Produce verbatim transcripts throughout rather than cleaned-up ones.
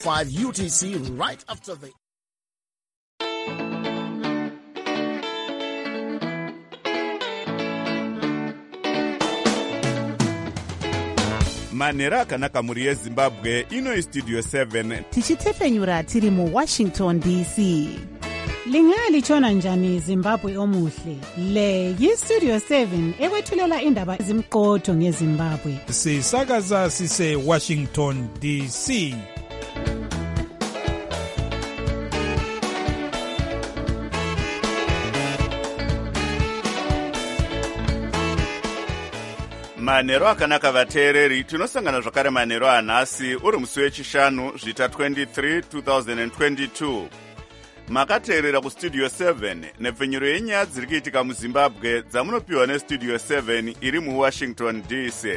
five U T C right after the manhero akanaka muri yezimbabwe. Ino istudio seven tichitefenyura tiri mu Washington D C. Lingalitshona njani Zimbabwe omuhle? Le yistudio seven ekwethulela indaba ezimqotho ngeZimbabwe. Sisakaza sise Washington D C. manhero akanaka vateereri. Tinosangana zvakare manhero anhasi uri musi wechishanu zvita twenty-three twenty twenty-two. Makateerera kustudio seven nepfenyuro yenyaya dziri kuitika muZimbabwe dzamunopiwa nestudio seven iri muWashington D C.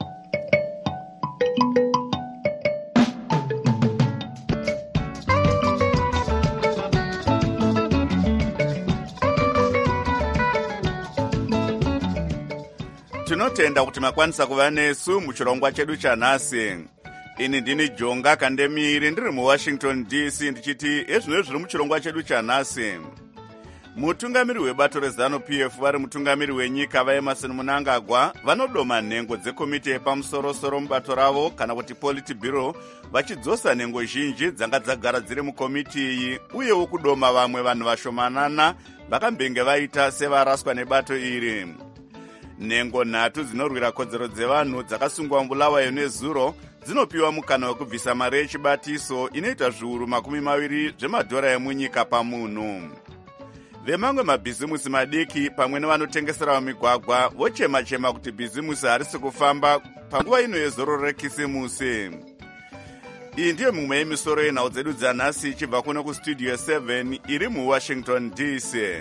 Tinotenda kuti makwanisa kuva nesu muchirongwa chedu chanhasi. Ini ndini Jonga Kandemiri ndiri muWashington D C ndichiti ezvino zviri muchirongwa chedu chanhasi. Mutungamiri webato rezano P F vari mutungamiri wenyika vaEmerson Mnangagwa vanodoma nhengo dzekomiti yepamusoro-soro mubato ravo kana kuti Politburo vachidzosa nhengo zhinji dzanga dzagara dziri mukomiti iyi uyewo kudoma vamwe vanhu vashomanana vakambenge vaita sevaraswa nebato iri. Nhengo nhatu dzinorwira kodzero dzevanhu dzakasungwa muBulawayo neZuro dzinopiwa mukana wekubvisa mari yechibatiso inoita zviuru makumi maviri zvemadhora emunyika pamunhu. Vemamwe mabhizimusi madiki pamwe nevanotengesera mumigwagwa vochema-chema kuti bhizimusi harisi kufamba panguva ino yezororo rekisimusi. Iyi ndiyo mimwe yemisoro yenhau dzedu dzanhasi ichibva kuno kustudio seven iri muWashington D C.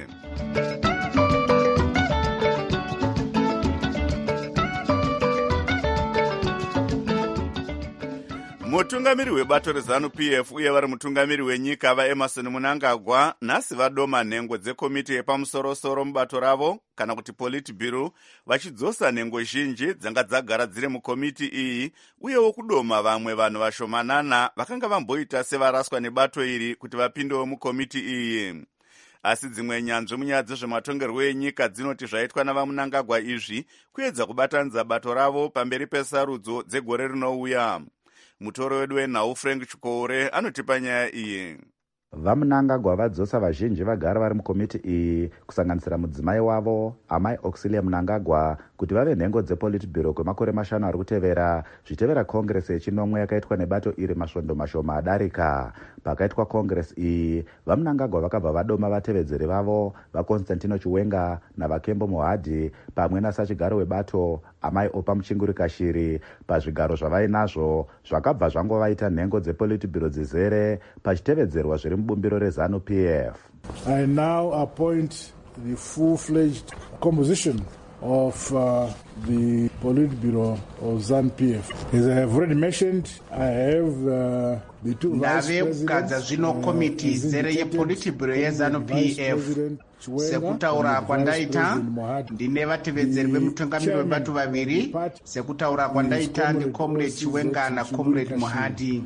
Mutungamiri webato rezanu P F uye vari mutungamiri wenyika vaEmerson Mnangagwa nhasi vadoma nhengo dzekomiti yepamusoro-soro mubato ravo kana kuti Politburo vachidzosa nhengo zhinji dzanga dzagara dziri mukomiti iyi uyewo kudoma vamwe vanhu vashomanana vakanga vamboita sevaraswa nebato iri kuti vapindewo mukomiti iyi. Asi dzimwe nyanzvi munyaya dzezvematongerwo enyika dzinoti zvaitwa navaMnangagwa izvi kuedza kubatanidza bato ravo pamberi pesarudzo dzegore rinouya. Mutoro wedu wenhau Frank Chikore anotipa nyaya iyi. VaMnangagwa vadzosa vazhinji vagara vari mukomiti iyi kusanganisira mudzimai wavo amai Auxilia Mnangagwa kuti vave nhengo dzePolitburo kwemakore mashanu ari kutevera zvitevera kongresi yechinomwe yakaitwa nebato iri masvondo mashoma adarika. Pakaitwa kongresi iyi vaMnangagwa vakabva vadoma vatevedzeri vavo vaConstantino Chiwenga navaKembo Mohadhi pamwe nasachigaro webato amai Opa Muchingurikashiri. Pazvigaro zvavainazvo zvakabva zvangovaita nhengo dzePolitburo dzizere pachitevedzerwa zviri mubumbiro rezanu P F. I now appoint the full-fledged composition of uh, the Politburo of ZANU P F. As I have already mentioned, I have uh, the two vice presidents. Zvino komiti zere yePolitburo yeZANU P F. Sekutaura kwandaita ndine vatevedzeri vemutungamiri webato vaviri. Sekutaura kwandaita ndi Comrade Chiwenga na Comrade Mohadhi.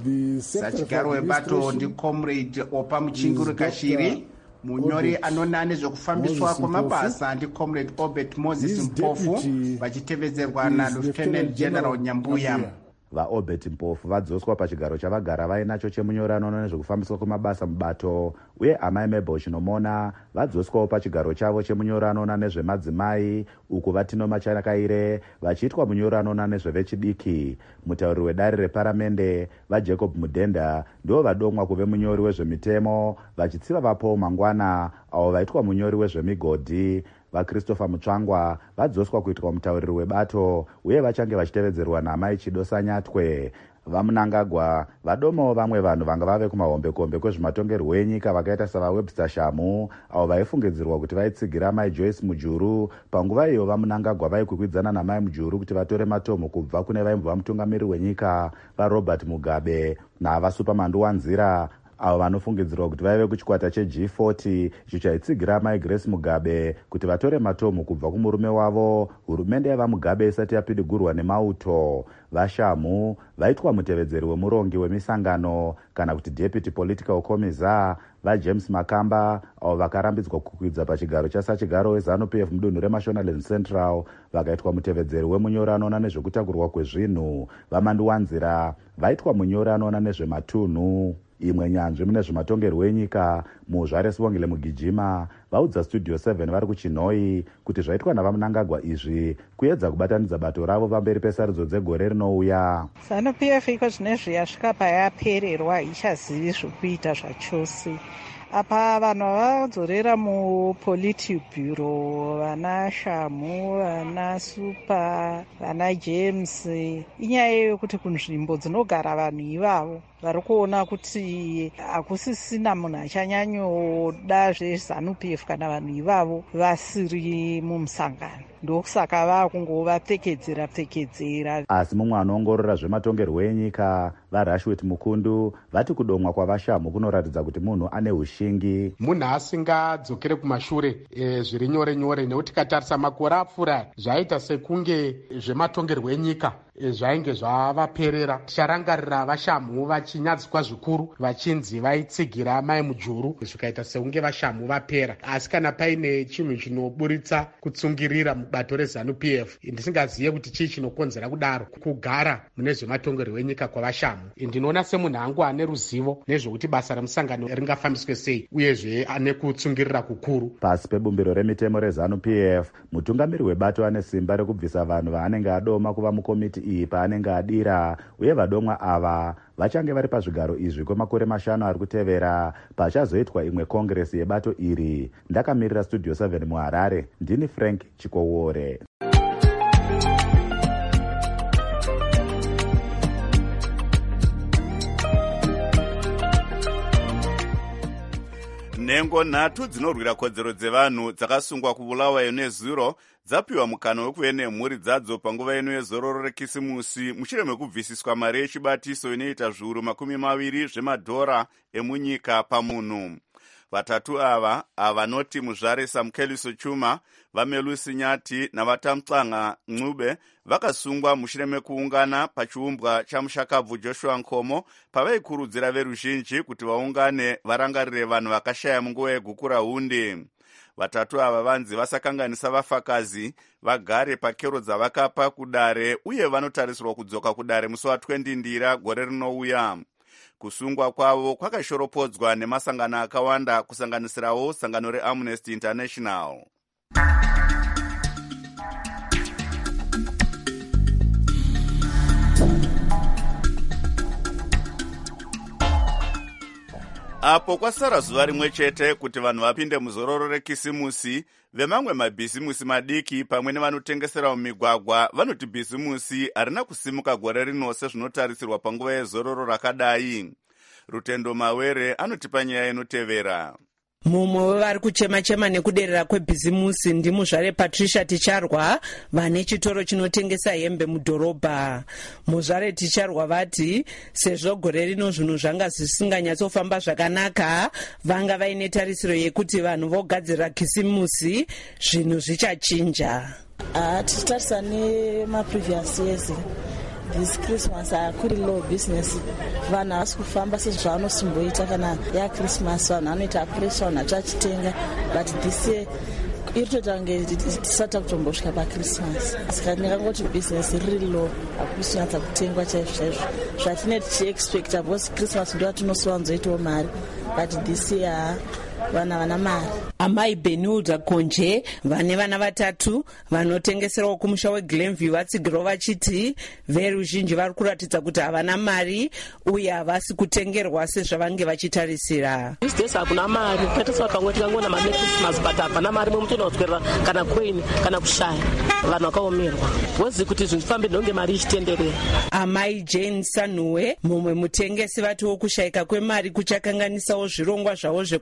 Sachigaro webato ndi Comrade Opa Muchingurikashiri. Munyori anona nezvekufambiswa kwamabasa ndi Comrade Obert Moses Mpofu vachitevedzerwa na Lieutenant General Nyambuya. VaObert Mpofu vadzoswa pachigaro chavagara vainacho chemunyorano nezvekufambiswa kwamabasa mubato uye amai Mabel Chinomona vadzoswawo pachigaro chavo chemunyorano nezvemadzimai uku Vatinoma Chakaire vachiitwa munyorano nezvevechidiki. Mutauri wedare reparamende vaJacob Mudenda ndivo vadomwa kuve munyori wezvemitemo vachitsiva vaPaul Mangwana avo vaitwa munyori wezvemigodhi. VaChristopher Mutsvangwa vadzoswa kuitwa mutauriri webato uye vachange vachitevedzerwa naamai Chido Sanyatwe. VaMnangagwa vadomawo vamwe vanhu vanga vave kumahombekombe kwezvematongerwo enyika vakaita savaWebster Shamu avo vaifungidzirwa kuti vaitsigira amai Joyce Mujuru. Panguva iyo vaMnangagwa vaikwikwidzanan namai Mujuru kuti vatore matomo kubva kune vaimbova mutungamiri wenyika vaRobert Mugabe navaSuperman Wanzira avo vanofungidzirwa kuti vaive kuchikwata cheG forty icho chaitsigira mai Grace Mugabe kuti vatore matomu kubva kumurume wavo hurumende yava Mugabe isati yapidigurwa nemauto. Vashamu vaitwa mutevedzeri wemurongi wemisangano kana kuti deputy political commissar vaJames Makamba avo vakarambidzwa kukwidza pachigaro chasachigaro weZANU-P F mudunhu reMashonaland Central vakaitwa mutevedzeri wemunyori anoona nezvekutakurwa kwezvinhu. Vamanduwanzira vaitwa munyori anoona nezvematunhu. Imwe nyanzvi mune zvematongerwo enyika muZvare Sibongile Mugijima vaudza Studio seven vari kuChinhoi kuti zvaitwa navaMnangagwa izvi kuedza kubatanidza bato ravo pamberi pesarudzo dzegore rinouya. ZANU-P F iko zvinezvi yasvika payapererwa ichazivi zvokuita zvachose. Apa vanhu vadzorera mupoliti bureau, vana Shamu, vana Super, vana James. Inyaya yekuti kunzvimbo dzinogara vanhu ivavo vari kuona kuti hakusisina munhu achanyanyoda zveZANU-P F kana vanhu ivavo vasiri mumusangano. Ndokusaka vakungovapfekedzera pfekedzera. Asi mumwe anoongorora zvematongerwo enyika vaRashwet Mukundu vati kudomwa kwavashamu kunoratidza kuti munhu ane ushingi. Munhu asingadzokere kumashure e, zviri nyore nyore nekuti katarisa makore apfuura zvaita sekunge zvematongerwo enyika e, zvainge zvavaperera. Ticharangarira vashamu vachinyadziswa zvikuru vachinzi vaitsigira mai Mujuru zvikaita sekunge vashamu vapera. Asi kana paine chinhu chinoburitsa kutsungirira mubato reZANU-P F ndisingaziye kuti chii chinokonzera kudaro kugara mune zvematongerwo enyika kwavashamu. Ndinoona semunhu angu ane ruzivo nezvokuti basa remusangano ringafambiswe sei uyezve ane kutsungirira kukuru. Pasi pebumbiro remitemo reZANU-P F mutungamiri webato ane simba rekubvisa vanhu vaanenge adoma kuva mukomiti iyi paanenge adira, uye vadomwa ava vachange vari pazvigaro izvi kwemakore mashanu ari kutevera pachazoitwa imwe kongresi yebato iri. Ndakamirira Studio seven muHarare, ndini Frank Chikowore. Nhengo nhatu dzinorwira kodzero dzevanhu dzakasungwa kubulawayo nezuro dzapiwa mukana wekuve nemhuri dzadzo panguva ino yezororo rekisimusi mushure mekubvisiswa mari yechibatiso inoita zviuru makumi maviri zvemadhora emunyika pamunhu. Vatatu ava avanoti Muzvare Samkeliso Chuma, Vamelusi Nyati navatamtsanga Ncube vakasungwa mushure mekuungana pachiumbwa chamushakabvu Joshua Nkomo pavaikurudzira veruzhinji kuti vaungane varangarire vanhu vakashaya munguva yegukura hundi. Vatatu ava vanzi vasakanganisa vafakazi vagare pakero dzavakapa kudare uye vanotarisirwa kudzoka kudare musi wa20 Ndira gore rinouya. Kusungwa kwavo kwakashoropodzwa nemasangano akawanda kusanganisirawo sangano reAmnesty International. Apo kwasara zuva rimwe chete kuti vanhu vapinde muzororo rekisimusi, vemamwe mabhizimusi madiki pamwe nevanotengesera mumigwagwa vanoti bhizimusi harina kusimuka gore rino sezvinotarisirwa panguva yezororo rakadai. Rutendo Mawere anotipa nyaya inotevera. Mumwe wevari kuchema-chema nekuderera kwebhizimusi ndi Muzvare Patricia Ticharwa vane chitoro chinotengesa hembe mudhorobha. Muzvare Ticharwa vati sezvo gore rino zvinhu zvanga zvisinganyatsofamba zvakanaka, vanga vaine tarisiro yekuti vanhu vogadzira khisimusi zvinhu zvichachinja. Ah, tichitarisa nemaprevious years, this Christmas hakuri low business. Vanhu havasi kufamba sezvavanosumboita kana yaChristmas, vanhu vanoita pressure, vanhu vachachitenga, but this year iri toita kunge tisati kutombosvika paChristmas. Saka ndingangoti business riri low, hakusinyatsa kutengwa chaizvo chaizvo zvatinenge tichiexpecta, because Christmas ndo yatinosowanzoitawo mari, but this year vana vana mari. Amai Benilda Konje vane vana vatatu vanotengeserawo kumusha weGlenview vatsigirawo vachiti veruzhinji vari kuratidza kuti havana mari uye havasi kutengerwa sezvavange vachitarisira. These days hakuna mari, katiswa pamwe tikangona mari neChristmas, but hapana mari, mumwe mutoona kutswerera kana coin kana kushaya, vanhu vakaomerwa. Wozivi kuti zvinhu zvifambe ndonge mari ichitenderera. Amai Jane Sanuwe mumwe mutengesi vatiwo kushayika kwemari kuchakanganisawo zvirongwa zvavo zvekugadzira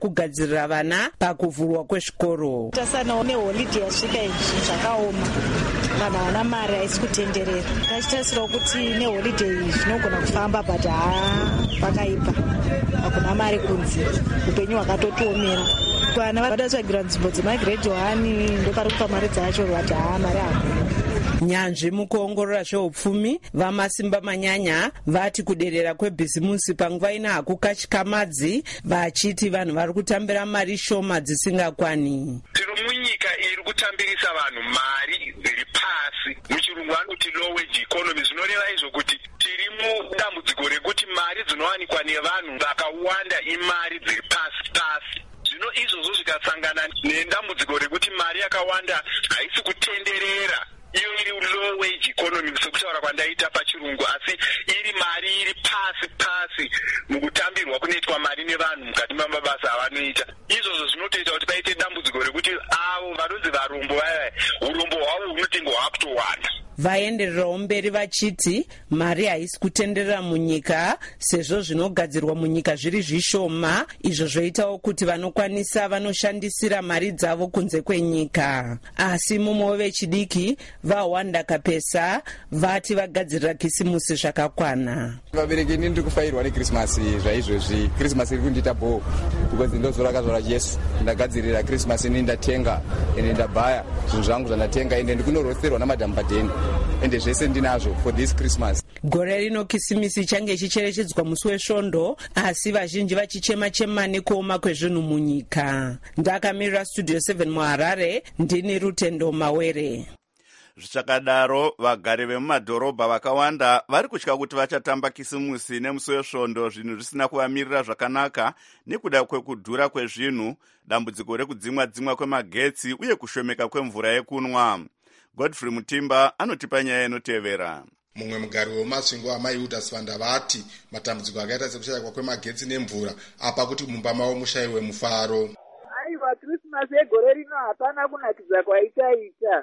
kugadzirira vana pakuvhurwa kwezvikoro. Tasana neholidhe yasvika izvi zvakaoma, vanhu havana mari haisi kutenderera. Tachitasirawo kuti neholidhe iyi zvinogona kufamba but haa pakaipa, hakuna mari kunze, upenyu hwakatotiomera. Vana vadatsvagira nzvimbo dzemagiredhi wani ndopari kupa mari dzacho vati haa mari hakuna. Nyanzvi mukuongorora zveupfumi vamasimba manyanya vati kuderera kwebhizimusi panguva ina hakukachikamadzi, vachiti vanhu vari kutambira mari shoma dzisingakwani. Tiri munyika iri kutambirisa vanhu mari dziri pasi, muchirungu vanoti low wage economy. Zvinoreva izvo kuti tiri mudambudziko rekuti mari dzinowanikwa nevanhu vakawanda imari dziri pasi pasi. Zvino izvozvo zvikasangana nedambudziko rekuti mari yakawanda haisi kutenderera, iyo iri low wage economy sekutaura kwandaita pachirungu, asi iri mari iri pasi pasi mukutambirwa kunoitwa mari nevanhu mukati memabasa avanoita. Izvozvo zvinotoita kuti paite dambudziko rekuti avo vanonzi varombo vaya, urombo hwavo hunotenge hwakutowanda. Vaendererawo mberi vachiti mari haisi kutenderera munyika sezvo zvinogadzirwa munyika zviri zvishoma, izvo zvoitawo kuti vanokwanisa vanoshandisira mari dzavo kunze kwenyika. Asi mumwe vechidiki vaWanda Kapesa vati vagadzirira kisimusi zvakakwana. Vabereki ini ndiri kufairwa nekrisimasi zvaizvozvi. Krisimasi iri kundiita bho because ndozvorakazvara Jesu. Ndagadzirira krisimasi ini ndatenga ende ndabhaya zvinhu zvangu zvandatenga ende ndikunorosterwa namadhamu padheni ende zvese ndinazvo for this Christmas. Gore rino kisimisi change chicherechedzwa musi wesvondo, asi vazhinji vachichema-chema nekuoma kwezvinhu munyika. Ndakamirira Studio seven muHarare, ndini Rutendo Mawere. Zvichakadaro vagari vemumadhorobha vakawanda vari kutya kuti vachatamba kisimusi nemusi wesvondo zvinhu zvisina kuvamirira zvakanaka nekuda kwekudhura kwezvinhu, dambudziko rekudzimwa dzimwa kwemagetsi uye kushomeka kwemvura yekunwa. Godfrey Mutimba anotipa nyaya inotevera. Mumwe mugari wemasvingo amaIudas Vanda vati matambudziko akaita sekushayikwa kwemagetsi nemvura apa kuti mumba mavo mushayiwe mufaro. Aiwa, Krismasi yegore rino hapana kunakidza kwaitaita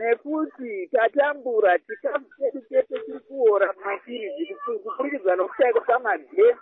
nekuti tatambura chikafu chedu chese chiri kuora mumafiriji kuburikidza nokushayikwa kwamagetsi.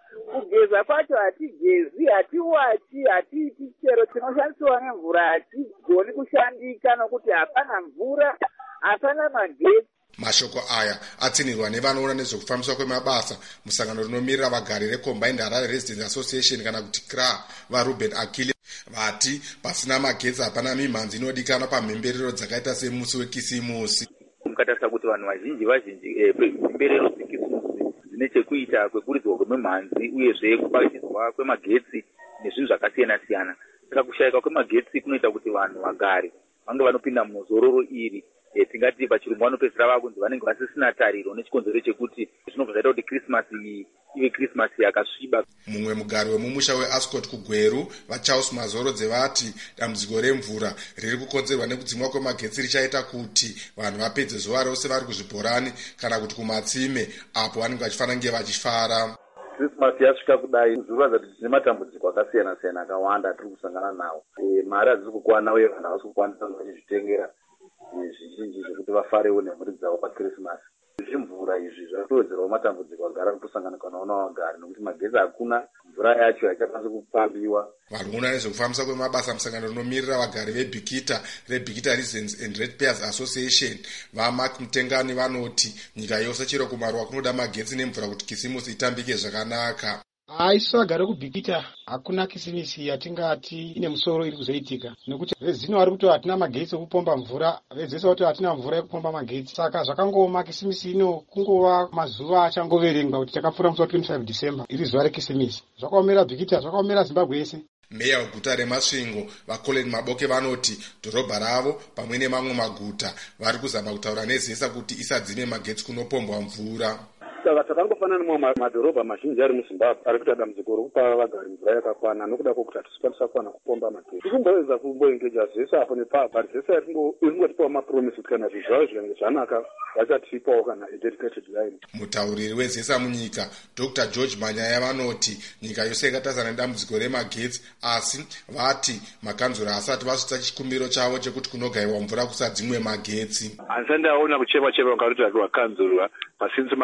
Kugeza kwacho hatigezi, hatiwachi, hatiiti chero chinoshandisiwa nemvura hatigoni kushandika nokuti hapana mvura, hapana magetsi. Mashoko aya atsinirwa nevanoona nezvekufambiswa kwemabasa musangano rinomirira vagari reCombined Harare Residents Association kana kuti C R A vaRuben Akile vati pasina magetsi hapana mimhanzi inodikanwa pamhemberero dzakaita semusi wekisimusi. Mukatarisa kuti vanhu vazhinji vazhinji mhemberero dzekisimusi dzine chekuita kwekuridzwa kwemimhanzi uyezve kubachidzwa kwemagetsi nezvinhu zvakasiyana siyana. Saka kushayika kwemagetsi kunoita kuti vanhu vagari vange vanopinda muzororo iri. E, tingati pachirungu vanopedzera vakunzi vanenge vasisina tariro nechikonzero chekuti zvinobva zvaita kuti Krismasi ive Krismasi yakasviba. Mumwe mugari wemumusha weAscot kuGweru vaCharles Mazorodze vati dambudziko remvura riri kukonzerwa nekudzimwa kwemagetsi richaita kuti vanhu vapedze zuva rose vari kuzvibhorani kana kuti kumatsime apo vanenge vachifanira kunge vachifara. Krismasi yasvika kudai zviroratidza kuti tine matambudziko akasiyana siyana akawanda tiri kusangana nawo. E, mari hadzizi kukwana uye vanhu havasi kukwanisa vachizvitengera zvizhinji zvekuti vafarewo nemhuri dzavo paKrismasi. Zvimvura izvi zvatowedzerawo matambudziko agara kutosangana nawo vagari nokuti magetsi hakuna, mvura yacho haichanasi kupambiwa. Vanoona nezvekufambisa kwemabasa musangano rinomirira vagari veBikita reBikita Residents and Ratepayers Association vaMark Mutengani vanoti nyika yose chero kumaruwa kunoda magetsi nemvura kuti kisimusi itambike zvakanaka. Aisu vagari kuBikita hakuna kisimisi yatingati ine musoro iri kuzoitika nekuti vezino vari kuti hatina magetsi ekupomba mvura, vezese kuti hatina mvura yekupomba magetsi. Saka zvakangoma kisimisi ino kungova mazuva achangoverengwa kuti takapfuura musi wa twenty-five December iri zuva rekisimisi. Zvakaomera Bikita, zvakaomera Zimbabwe yese. Meya weguta reMasvingo vaColin Maboke vanoti dhorobha ravo pamwe nemamwe maguta vari kuzama kutaura nezesa kuti isadzime magetsi kunopombwa mvura. Saka takangofanana nemamwe madhorobha mazhinji ari muZimbabwe ari kuita dambudziko rokupa vagari mvura yakakwana nokuda kwokuti hatisikwanisa kukwana kupomba magetsi. Tikumboedza kumboengeja zvese apo nepapa zvese iringotipawo mapromisi kuti kana zvinhu zvavo zvinenge zvanaka vachatipawo kana dedicated line. Mutauriri wezesa munyika Doctor George Manyaya vanoti nyika yose yakatasana nedambudziko remagetsi asi vati makanzura asati vasvitsa chikumbiro chavo chekuti kunogayiwa mvura kusadzimwe magetsi. Handisandaona kuchema chema kwakuti vakanzurwa masinzi madaro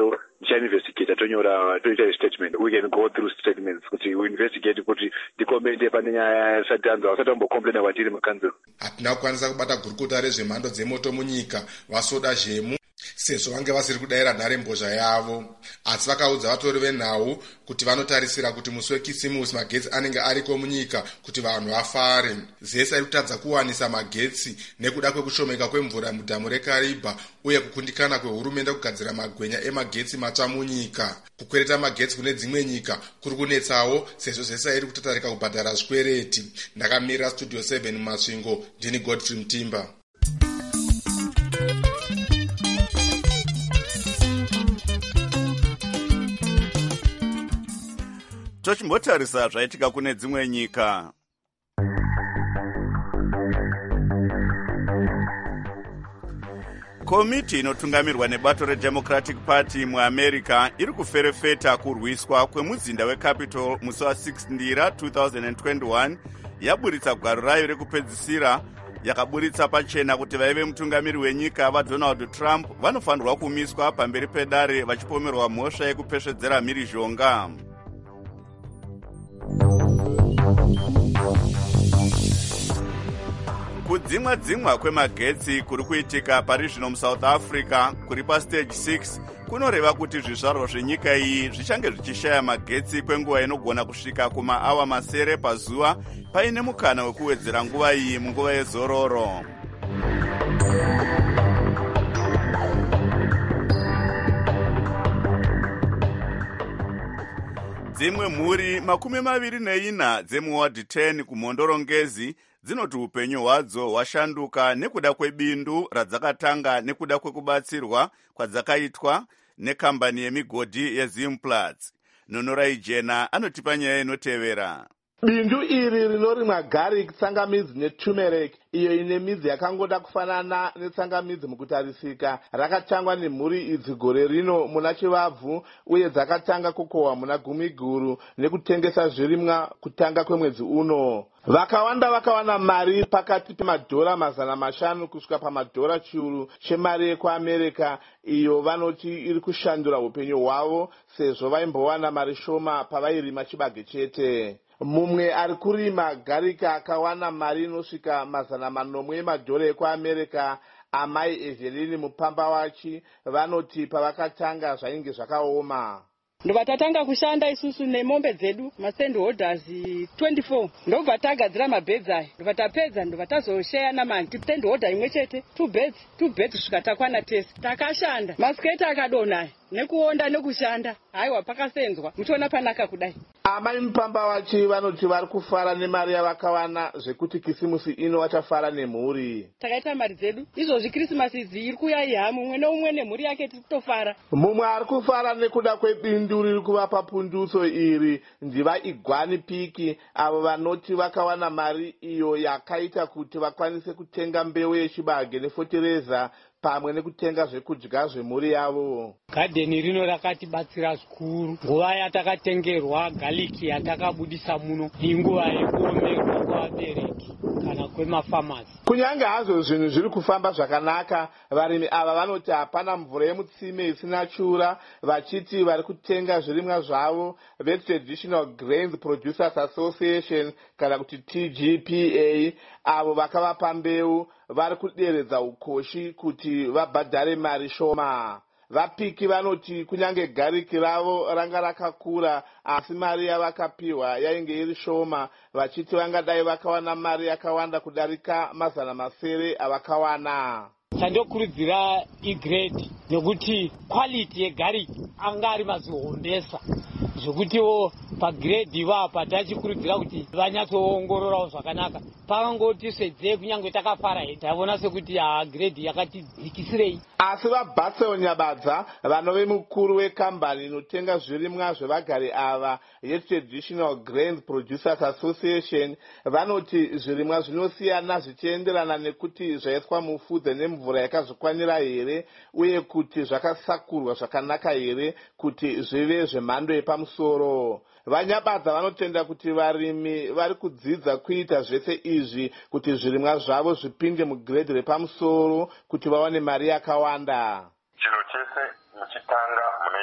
so tichainvestigata tonyora toita statement. We can go through statements kuti we investigate kuti tikomende pane nyaya yasati anzwa vasati vambocomplaina vatiri mukanzuro. Hatina kukwanisa kubata gurukota rezvemhando dzemoto munyika vasoda zvemu sezvo vange vasiri kudayira nharembozha yavo, asi vakaudza vatori venhau kuti vanotarisira kuti musi wekisimusi magetsi anenge ariko munyika kuti vanhu vafare. Zese ari kutadza kuwanisa magetsi nekuda kwekushomeka kwemvura mudhamu reKariba uye kukundikana kwehurumende kugadzira magwenya emagetsi matsva munyika. Kukwereta magetsi kune dzimwe nyika kuri kunetsawo sezvo zese iri kutatarika kubhadhara zvikwereti. Ndakamirira studio seven mumasvingo, ndini Godfrey Mtimba. tochimbotarisa zvaitika kune dzimwe nyika. Komiti inotungamirwa nebato reDemocratic Party muAmerica iri kuferefeta kurwiswa kwemuzinda weCapitol musi wa6 ndira two thousand twenty-one yaburitsa gwaro rayo rekupedzisira yakaburitsa pachena kuti vaive mutungamiri wenyika vaDonald Trump vanofanirwa kumiswa pamberi pedare vachipomerwa mhosva yekupesvedzera mhirizhonga. Kudzimwa dzimwa kwemagetsi kuri kuitika pari zvino muSouth Africa kuri pastage six kunoreva kuti zvizvarwa zvenyika iyi zvichange zvichishaya magetsi kwenguva inogona kusvika kumaawa masere pazuva paine mukana wekuwedzera nguva iyi munguva yezororo. Dzimwe mhuri makumi maviri neina dzemuward ten kumhondorongezi dzinoti upenyu hwadzo hwashanduka nekuda kwebindu radzakatanga nekuda kwekubatsirwa kwadzakaitwa nekambani yemigodhi yeZimplats. Nonorai Jena anotipa nyaya inotevera. Bindu iri rinorimwa garlic, tsangamidzi neturmeric, iyo ine midzi yakangoda kufanana netsangamidzi mukutarisika, rakatangwa nemhuri idzi gore rino muna chivabvu uye dzakatanga kukohwa muna gumi guru nekutengesa zvirimwa kutanga kwemwedzi uno. Vakawanda vakawana mari pakati pemadhora mazana mashanu kusvika pamadhora chiuru chemari yekuAmerica, iyo vanoti iri kushandura upenyu hwavo sezvo vaimbowana mari shoma pavairima chibage chete. Mumwe ari kurima garika akawana mari inosvika mazana manomwe emadhora ekuAmerica. Amai Evelyn mupamba wachi vanoti pavakatanga zvainge zvakaoma. Ndobva tatanga kushanda isusu nemombe dzedu masendholders twenty-four ndobva tagadzira mabhedzi aya ndobva tapedza ndobva tazosheya namanti sendholder imwe chete two beds two beds kusvika takwana tese takashanda masiketi akadonaya nekuonda nekushanda haiwa pakasenzwa muchiona panaka kudai. Amai mupamba wachi vanoti vari kufara nemari yavakawana zvekuti kisimusi ino vachafara nemhuri. Takaita mari dzedu izvozvi Krismasi idzi iri kuyayiha mumwe neumwe nemhuri yake tiri kutofara. Mumwe ari kufara nekuda kwebindu riri kuvapa punduso iri ndiva Igwani Piki, avo vanoti vakawana mari iyo yakaita kuti vakwanise kutenga mbeu yechibage nefotereza pamwe nekutenga zvekudya zvemhuri yavo. Gadheni rino rakatibatsira zvikuru. Nguva yatakatengerwa galiki yatakabudisa muno inguva yekuomerwa kwavabereki kana kwemafamasi. Kunyange hazvo zvinhu zviri kufamba zvakanaka, varimi ava vanoti hapana mvura yemutsime isina chura, vachiti vari kutenga zvirimwa zvavo veTraditional Grains Producers Association kana kuti T G P A, avo vakavapa mbeu vari kuderedza ukoshi kuti vabhadhare mari shoma. Vapiki vanoti kunyange gariki ravo ranga rakakura asi mari yavakapiwa yainge iri shoma, vachiti vangadai vakawana mari yakawanda kudarika mazana masere avakawana. Chandokurudzira igrade nekuti quality yegariki anga ari mazihondesa zvokutiwo pagrade ivapa tachikurudzira kuti vanyatsoongororawo zvakanaka. Pavangoti swedzei kunyange takafara he tavona sekuti ha grade yakatidzikisirei. Asi vaBatsel Nyabadza vanove mukuru wekambani inotenga zvirimwa zvevagari ava yeTraditional Grains Producers Association vanoti zvirimwa zvinosiyana zvichienderana nekuti zvaiswa mufudze nemvura yakazvikwanira here uye kuti zvakasakurwa zvakanaka here kuti zvive zvemhando yepamusoro. Vanyabadza vanotenda kuti varimi vari kudzidza kuita zvese izvi kuti zvirimwa zvavo zvipinde mugredhi repamusoro kuti vawane mari yakawanda. Chiro chese muchitanga munoita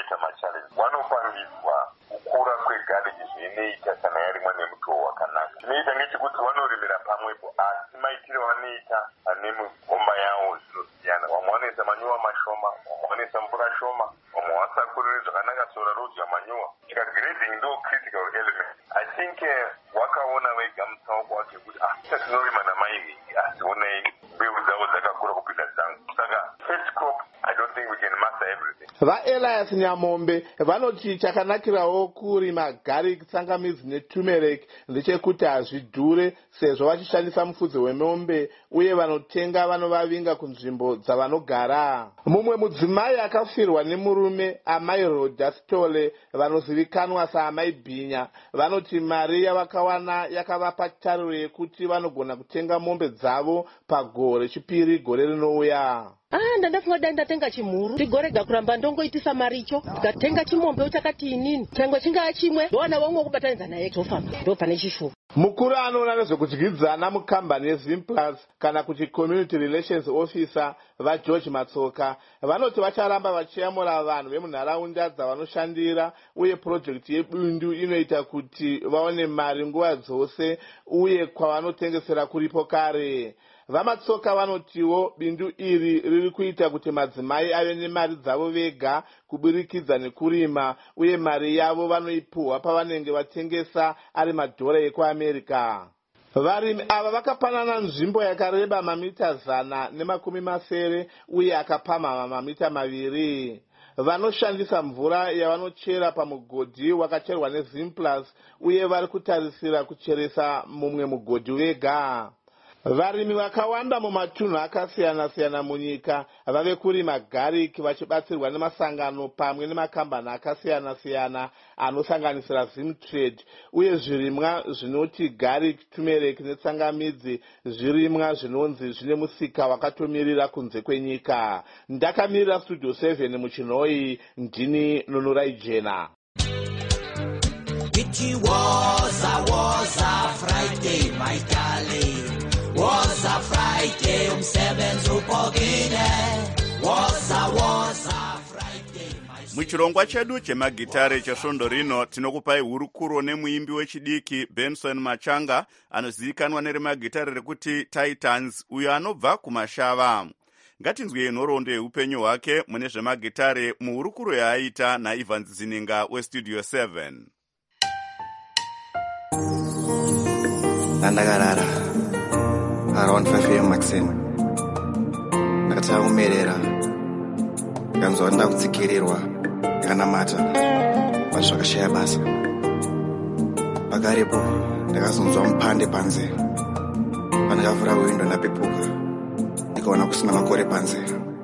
vanoita machallenji vanofambiswa kukura kwegariki zvinoita kana yarimwa nemutoo wakanaka. Zvinoita ngechekuti vanorimira pamwepo, asi maitiro vanoita nemigomba yavo zvinosiyana. Vamwe vanoisa manyowa mashoma, vamwe vanoisa mvura shoma, vamwe vasakurire zvakanaka sora rodya manyowa. Saka grading ndo critical element. I think wakaona wega mutsauko wake kuti ah tinorima namaivhingi asi onai mbeu dzavo dzakakura kupinda dzangu. Saka first crop I don't think we can master everything. VaElias Nyamombe vanoti chakanakirawo kurima garlic, tsangamidzi neturmeric ndechekuti hazvidhure sezvo vachishandisa mufudzi wemombe uye vanotenga vanovavinga kunzvimbo dzavanogara. Mumwe mudzimai akafirwa nemurume, amai Rhoda Stole, vanozivikanwa saamai Bhinya, vanoti mari yavakawana yakavapa tariro yekuti vanogona kutenga mombe dzavo pagore chipiri gore rinouya. Ah, ndandafunga dai ndatenga chimhuru ndigorega kuramba ndongoitisa mari icho ndikatenga chimombe uchakati inini changwe chingaa chimwe ndowana vamwe kubatanidza naye zofamba ndo pane chishuwa. Mukuru anoona nezvekudyidzana mukambani yeZimplus kana kuti Community Relations Officer vaGeorge Matsoka vanoti vacharamba vachiyamura vanhu vemunharaunda dzavanoshandira uye project yebindu inoita kuti vaone mari nguva dzose uye kwavanotengesera kuripo kare. VaMatsoka vanotiwo bindu iri riri kuita kuti madzimai ave nemari dzavo vega kuburikidza nekurima uye mari yavo vanoipuhwa pavanenge vatengesa ari madhora ekuAmerica. Varimi ava vakapanana nzvimbo yakareba mamita zana nemakumi masere uye akapamhama mamita maviri. Vanoshandisa mvura yavanochera pamugodhi wakacherwa neZimplus uye vari kutarisira kucheresa mumwe mugodhi wega. Varimi vakawanda mumatunhu akasiyana-siyana munyika vave kurima garlic vachibatsirwa nemasangano pamwe nemakambani akasiyana-siyana anosanganisira Zimtrade uye zvirimwa zvinoti garlic, turmeric netsangamidzi zvirimwa zvinonzi zvine musika wakatomirira kunze kwenyika. Ndakamirira Studio seven muChinoi, ndini Nunurai Jena. It was a was a Friday, my darling. Was a Friday, umsebenzi upogile. Was a was a Friday. Muchirongwa chedu chemagitare chesvondo rino tinokupai hurukuro nemuimbi wechidiki Benson Machanga anozivikanwa nerimagitare rekuti Titans uyo anobva kumashava. Ngatinzwe nhoroondo yeupenyu hwake mune zvemagitare muhurukuro yaaita naIvan Zininga weStudio seven. Nandakarara around five a m Maxine ndakataka kumerera ndikanzwa nda kutsikirirwa ndikanamata vanhu zvakashaya basa. Pakarepo ndakazonzwa mupande panze pandikavhura windo ndapepuka ndikaona kusina makore panze.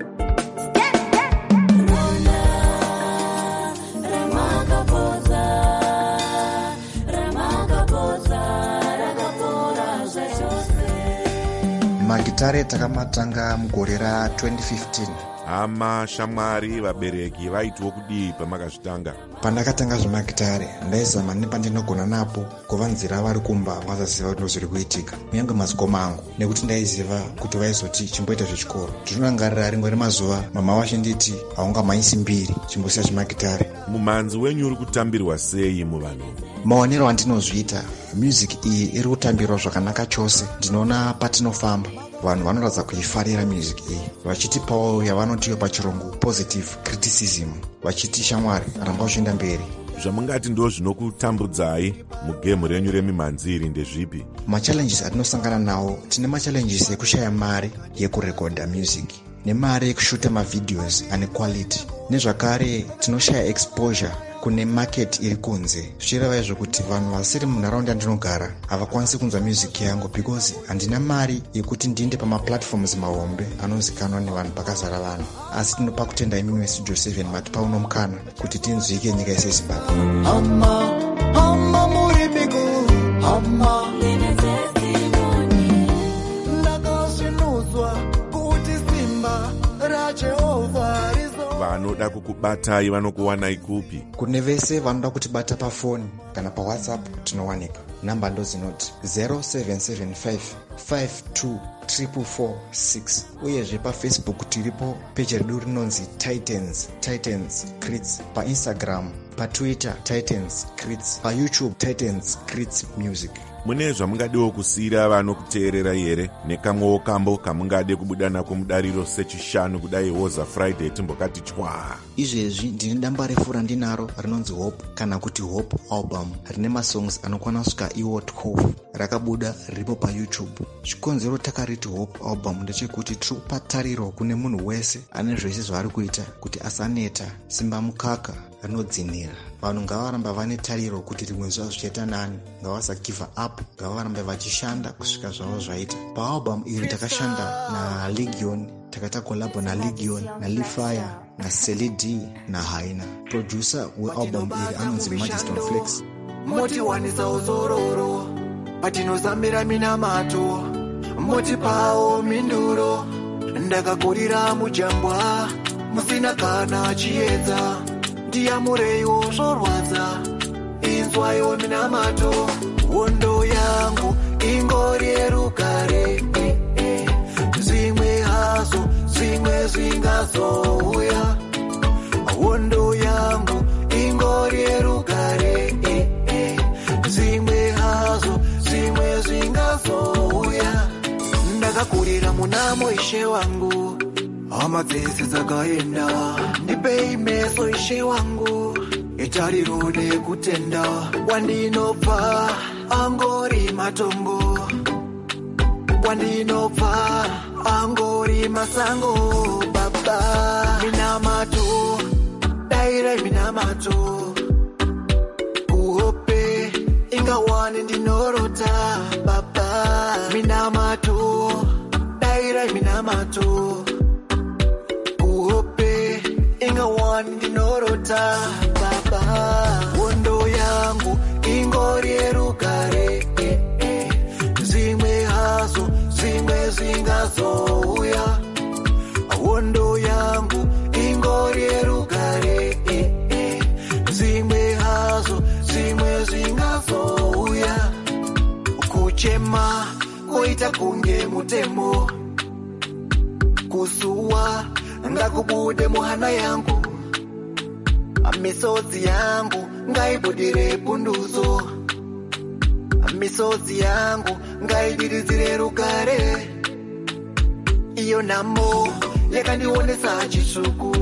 Magitare takamatanga mugore ra twenty fifteen. Hama, shamwari, vabereki vaitiwo kudii pamakazvitanga? Pandakatanga zvemagitare ndaizama nepandinogona napo kuvanzira vari kumba vasaziva kuti zviri kuitika, kunyange madzikoma angu, nekuti ndaiziva kuti vaizoti chimboita zvechikoro. Ndinorangarira rimwe remazuva mama vachinditi haungamaisi mbiri chimbosiya chemagitare. Mumanzi wenyu uri kutambirwa sei muvanhu? Maonero andinozviita, music iyi iri kutambirwa zvakanaka chose. Ndinoona patinofamba vanhu vanoratidza kuifarira music iyi, vachitipawo yavanotiwo pachirungu positive criticism, vachiti shamwari ramba uchienda mberi. Zvamungati ndo zvinokutambudzai mugemu renyu remimhanzi iri ndezvipi? Machallenges atinosangana nawo, tine machallenges ekushaya mari yekurekodha music nemari yekushuta mavideos ane quality, nezvakare tinoshaya exposure kune market iri kunze. Zvichireva izvo kuti vanhu vasiri munharaunda ndinogara havakwanisi kunzwa music yangu because handina mari yekuti ndiende pamaplatforms mahombe anozikanwa nevanhu pakazara vanhu. Asi tinopa kutenda imimi weStudio seven matipa uno mukana kuti tinzwike nyika yese Zimbabwe. Hama, hama muribiku, hama nene testimony. Ndakasinuzwa kuti simba raJehovah rizo. Vanoda kuku kubatai vanokuwanai kupi? Kune vese vanoda kutibata pafoni kana pawhatsapp tinowanika. Namba ndo dzinoti zero seven seven five five two four four six. Uyezve pafacebook tiripo peji redu rinonzi Titans Titans Crits, paInstagram, patwitter Titans Crits, payoutube Titans Crits Music. Mune zvamungadiwo kusiyira vanokuteerera here nekamwewo kambo kamungade kubuda nako mudariro sechishanu kudai Woza Friday timbokati chwa? Izvezvi ndine damba refu randinaro rinonzi Hope kana kuti Hope album, rine masongs anokwana kusvika iwo twelve, rakabuda riripo payoutube. Chikonzero takariti Hope album ndechekuti tiri kupa tariro kune munhu wese ane zvese zvaari kuita kuti asaneta, simba mukaka rinodzinira. Vanhu ngavaramba vane tariro kuti rimwe zuva zvichaita nani, ngavasagive up, ngavarambe vachishanda kusvika zvavo zvaita. Paalbum iri takashanda naLegion, takaita kolabo naLegion, naLifire, naSelly D, naHaina. Producer wealbum iri anonzi Majeston Flex. Motiwanisa uzororo patinozambira minamato, motipawo minduro, ndakakurira mujambwa musina kana chiedza, ndiyamureyo zvorwadza, inzwayo minamato, hondo yangu ingori yerugare, eh, eh. Zvimwe hazo zvimwe zvingazouya, hondo yangu ingori yerugare, eh, eh. Zvimwe hazo zvimwe zvingazouya, ndakakurira munamo ishe wangu, hama dzese dzakaenda, ndipei meso ishe wangu, itariro nekutenda, kwandinobva angori matongo, kwandinobva angori masango. Baba minamato, daire minamato, kuhope ingawani ndinorota. Baba minamato, daire minamato, ingawani ndinorota. Baba hondo yangu ingori yerugare, eh, eh. Zvimwe hazo zvimwe zvingazouya, hondo yangu ingori yerugare, eh, eh. Zvimwe hazo zvimwe zvingazouya, kuchema koita kunge mutemo, kusuwa ngakubude muhana yangu, misodzi yangu ngaibudire punduzo, misodzi yangu ngaidiridzire rugare. Iyo namo yakandionesa chitsvuku,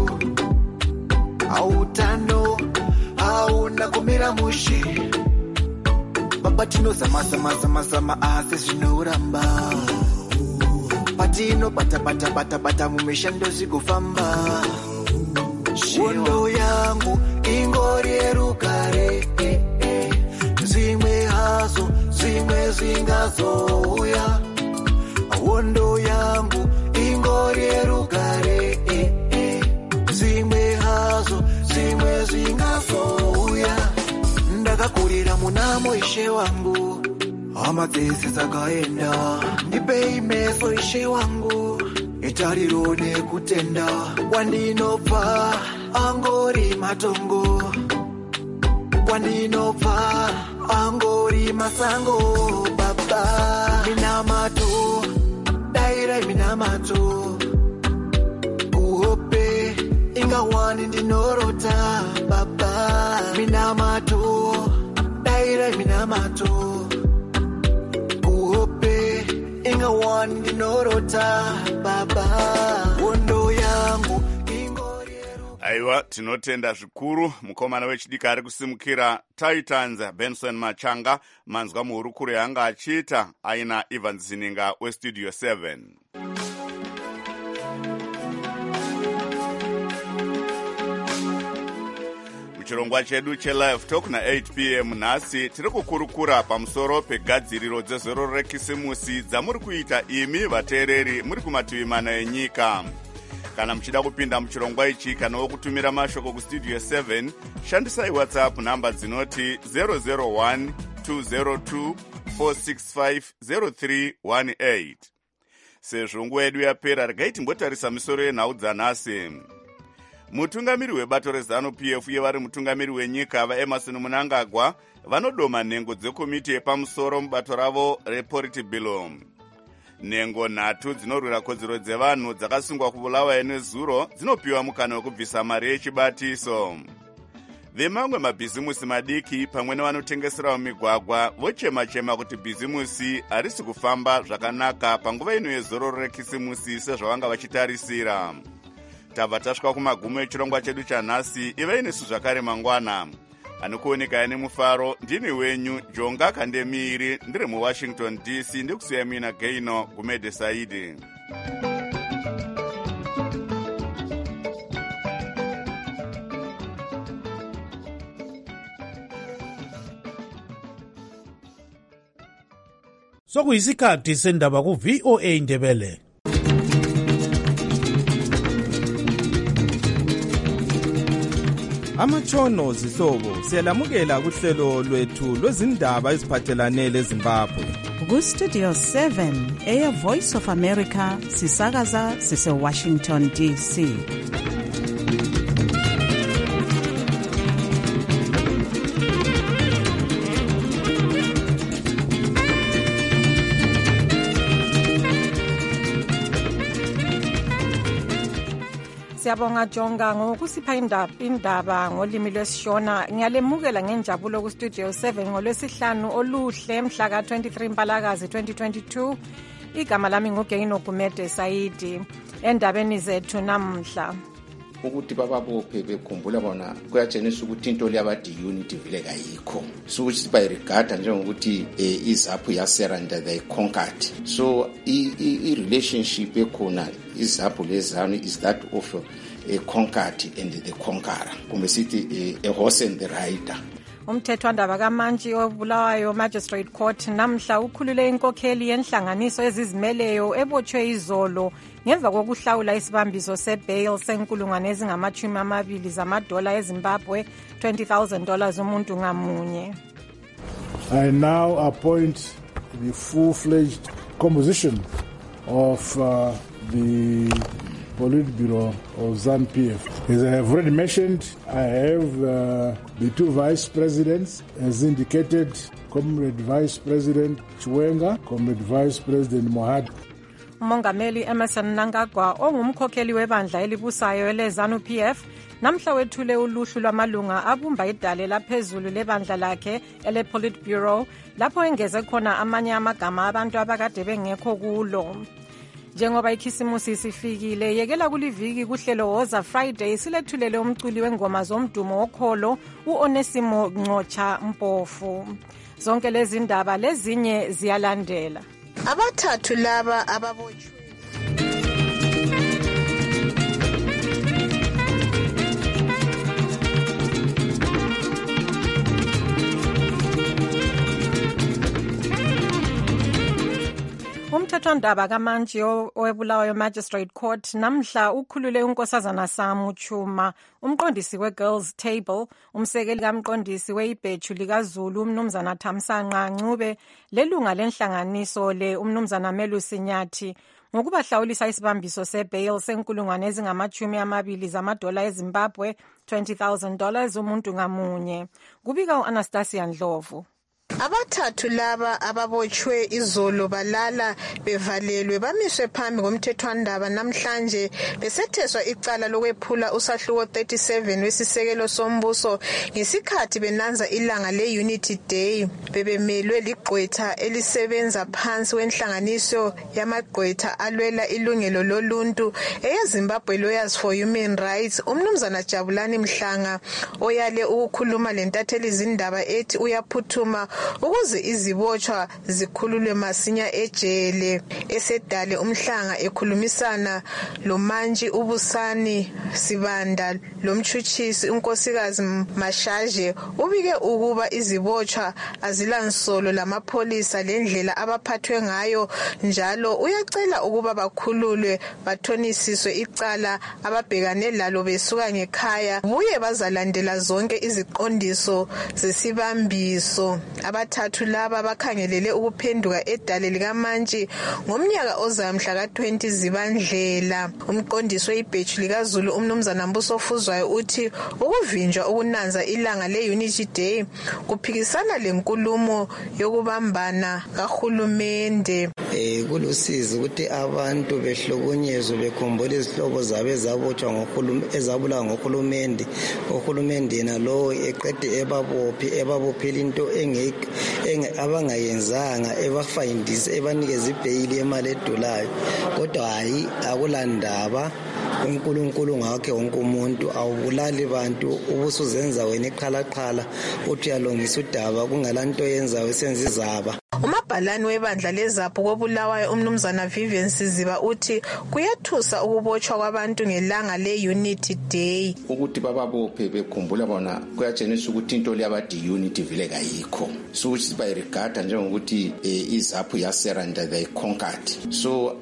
hautano hauna kumira mushe. Baba tinozamazamazamazama asi zvinoramba, patino bata bata bata bata mumishando zvikufamba. Hondo yangu ingori yerugare, eh, eh. Zvimwe hazo zvimwe zvingazouya, hondo yangu ingori yerugare, eh, eh. Zvimwe hazo zvimwe zvingazouya, ndakakurira munamo ishe wangu, hama dzese dzakaenda, ndipei meso ishe wangu, itariro nekutenda, kwandinobva angori matongo, kwandinobva angori masango. Baba minamato, daire minamato, kuhope ingawani ndinorota. Baba minamato, daire minamato, kuhope ingawani ndinorota. Baba hondo yangu. Aiwa, tinotenda zvikuru. Mukomana wechidiki ari kusimukira Titans Benson Machanga, manzwa muhurukuro yanga achiita aina Ivan Zininga westudio seven. Muchirongwa chedu chelive talk na eight p m nhasi tiri kukurukura pamusoro pegadziriro dzezoro rekisimusi dzamuri kuita imi vateereri muri kumativi mana enyika. Kana muchida kupinda muchirongwa ichi kana kutumira mashoko kustudio seven, shandisai WhatsApp namba dzinoti zero zero one two zero two four six five zero three one eight. Sezvo nguva yedu yapera, regai timbotarisa misoro yenhau dzanhasi. mutungamiri webato rezanu P F yevari mutungamiri wenyika vaEmerson Mnangagwa vanodoma nhengo dzekomiti yepamusoro mubato ravo rePolitburo. Nhengo nhatu dzinorwira kodzero dzevanhu dzakasungwa kubulawayo nezuro dzinopiwa mukana wekubvisa mari yechibatiso. Vemamwe mabhizimusi madiki pamwe nevanotengeserawo migwagwa vochema-chema kuti bhizimusi harisi kufamba zvakanaka panguva ino yezororo rekisimusi sezvavanga vachitarisira. Tabva tasvika kumagumo echirongwa chedu chanhasi. Ivai nesu zvakare mangwana. Anokuoneka ane mufaro ndini wenyu Jonga Kandemiri, ndiri muWashington D C, ndikusiya mina Gaino Gumede Saidi. Sokuyisikhathi sendaba ku V O A Ndebele. Amatshono zihlobo siyalamukela kuhlelo lwethu lwezindaba eziphathelane leZimbabwe. Ku Studio seven eya Voice of America sisakaza sise Washington D C. Siyabonga Jonga ngokusipha indaba indaba ngolimi lwesishona. Ngiyalemukela ngenjabulo ku Studio seven ngolwesihlanu oluhle mhla ka twenty-three Mpalakazi twenty twenty-two. Igama lami nguGeino Gumede Saidi. Endabeni zethu namhla ukuthi bababophe bekhumbula bona kuyatshenisa ukuthi into leyabadi unity vile kayikho, so ukuthi bayirigada njengokuthi iZAPU yaseranda they conquered. So i relationship ekhona iZAPU lezanu is that of a conquered and the conqueror, kumbe sithi a horse and the rider. Umthethwandaba kaMantshi obulawayo Magistrate Court namhla ukhulule inkokheli yenhlanganiso ezizimeleyo ebotshwe izolo ngemva kokuhlawula isibambiso sebail senkulungwane ezingamachumi amabili zamadola eZimbabwe twenty thousand dollars umuntu ngamunye. I now appoint the full-fledged composition of uh, the Politburo of ZANU P F. As I have already mentioned, I have uh, the two vice presidents, as indicated, Comrade Vice President Chiwenga, Comrade Vice President Mohad. Umongameli Emmerson Mnangagwa ongumkhokheli webandla elibusayo eleZANU P F namhla wethule uluhlu lwamalunga abumba idale laphezulu lebandla lakhe ele Politburo lapho engeze khona amanye amagama abantu abakade bengekho kulo. Njengoba ikhisimusi sifikile yekela kuliviki kuhlelo Woza Friday silethulele umculi wengoma zomdumo wokholo uOnesimo Ncocha Mpofu. Zonke lezi ndaba lezinye ziyalandela. Abathathu laba ababotshwe Umthethwandaba kaMantshi owebulawayo Magistrate Court namhla ukhulule unkosazana Samu Chuma, umqondisi weGirls Table, umsekeli kamqondisi weibhethu likaZulu umnumzana Thamsanqa Ncube, lelunga lenhlanganiso le umnumzana Melusi Nyathi ngokubahlawulisa isibambiso sebail senkulungwane ezingamachumi amabili zamadola eZimbabwe twenty thousand dollars umuntu ngamunye. Kubika uAnastasia Ndlovu. Abathathu laba ababotshwe izolo balala bevalelwe bamiswe phambi komthethwandaba namhlanje besetheswa icala lokwephula usahluko thirty-seven wesisekelo sombuso ngesikhathi benanza ilanga le-Unity Day. Bebemelwe ligqwetha elisebenza phansi wenhlanganiso yamagqwetha alwela ilungelo loluntu eyeZimbabwe Lawyers for Human Rights, umnumzana Jabulani Mhlanga oyale ukukhuluma lentatheli zindaba ethi uyaphuthuma ukuze izibotshwa zikhululwe masinya ejele. Esedale uMhlanga ekhulumisana loMantshi Ubusani Sibanda lomtshutshisi unkosikazi Mashaje ubike ukuba izibotshwa azilansolo lamapholisa lendlela abaphathwe ngayo, njalo uyacela ukuba bakhululwe bathonisiswe icala ababhekane lalo besuka ngekhaya buye bazalandela zonke iziqondiso zesibambiso. Aba abathathu laba bakhangelele ukuphenduka edale likamantshi ngomnyaka ozayo mhla ka-twenty Zibandlela. Umqondisi webheji likaZulu umnumzana Mbuso Fuzwayo uthi ukuvinjwa ukunanza ilanga le-Unity Day kuphikisana lenkulumo yokubambana kahulumende. Eh kulusizi ukuthi abantu behlukunyezwe bekhumbula izihlobo zabo ezabotshwa ngohulumende ezabulawa ngohulumende ohulumende yena lo eqede ebabophi ebabophela into engeke abangayenzanga ebafayindisa ebanikeza ibhayili yemali edolayo kodwa hayi akulandaba uNkulunkulu ngakhe wonke umuntu awubulali bantu ubusuzenza wena eqhalaqhala uthi uyalungisa udaba kungalanto yenzayo esenza izaba. Umabhalani webandla lezapho kobulawayo umnumzana Vivian Siziba uthi kuyathusa ukubotshwa kwabantu ngelanga le-Unity Day. Ukuthi bababophe bekhumbula bona kuyatshenisa ukuthi into leyabadi unity vile kayikho. So sibayirigada njengokuthi izapho yaseranda they conquered. So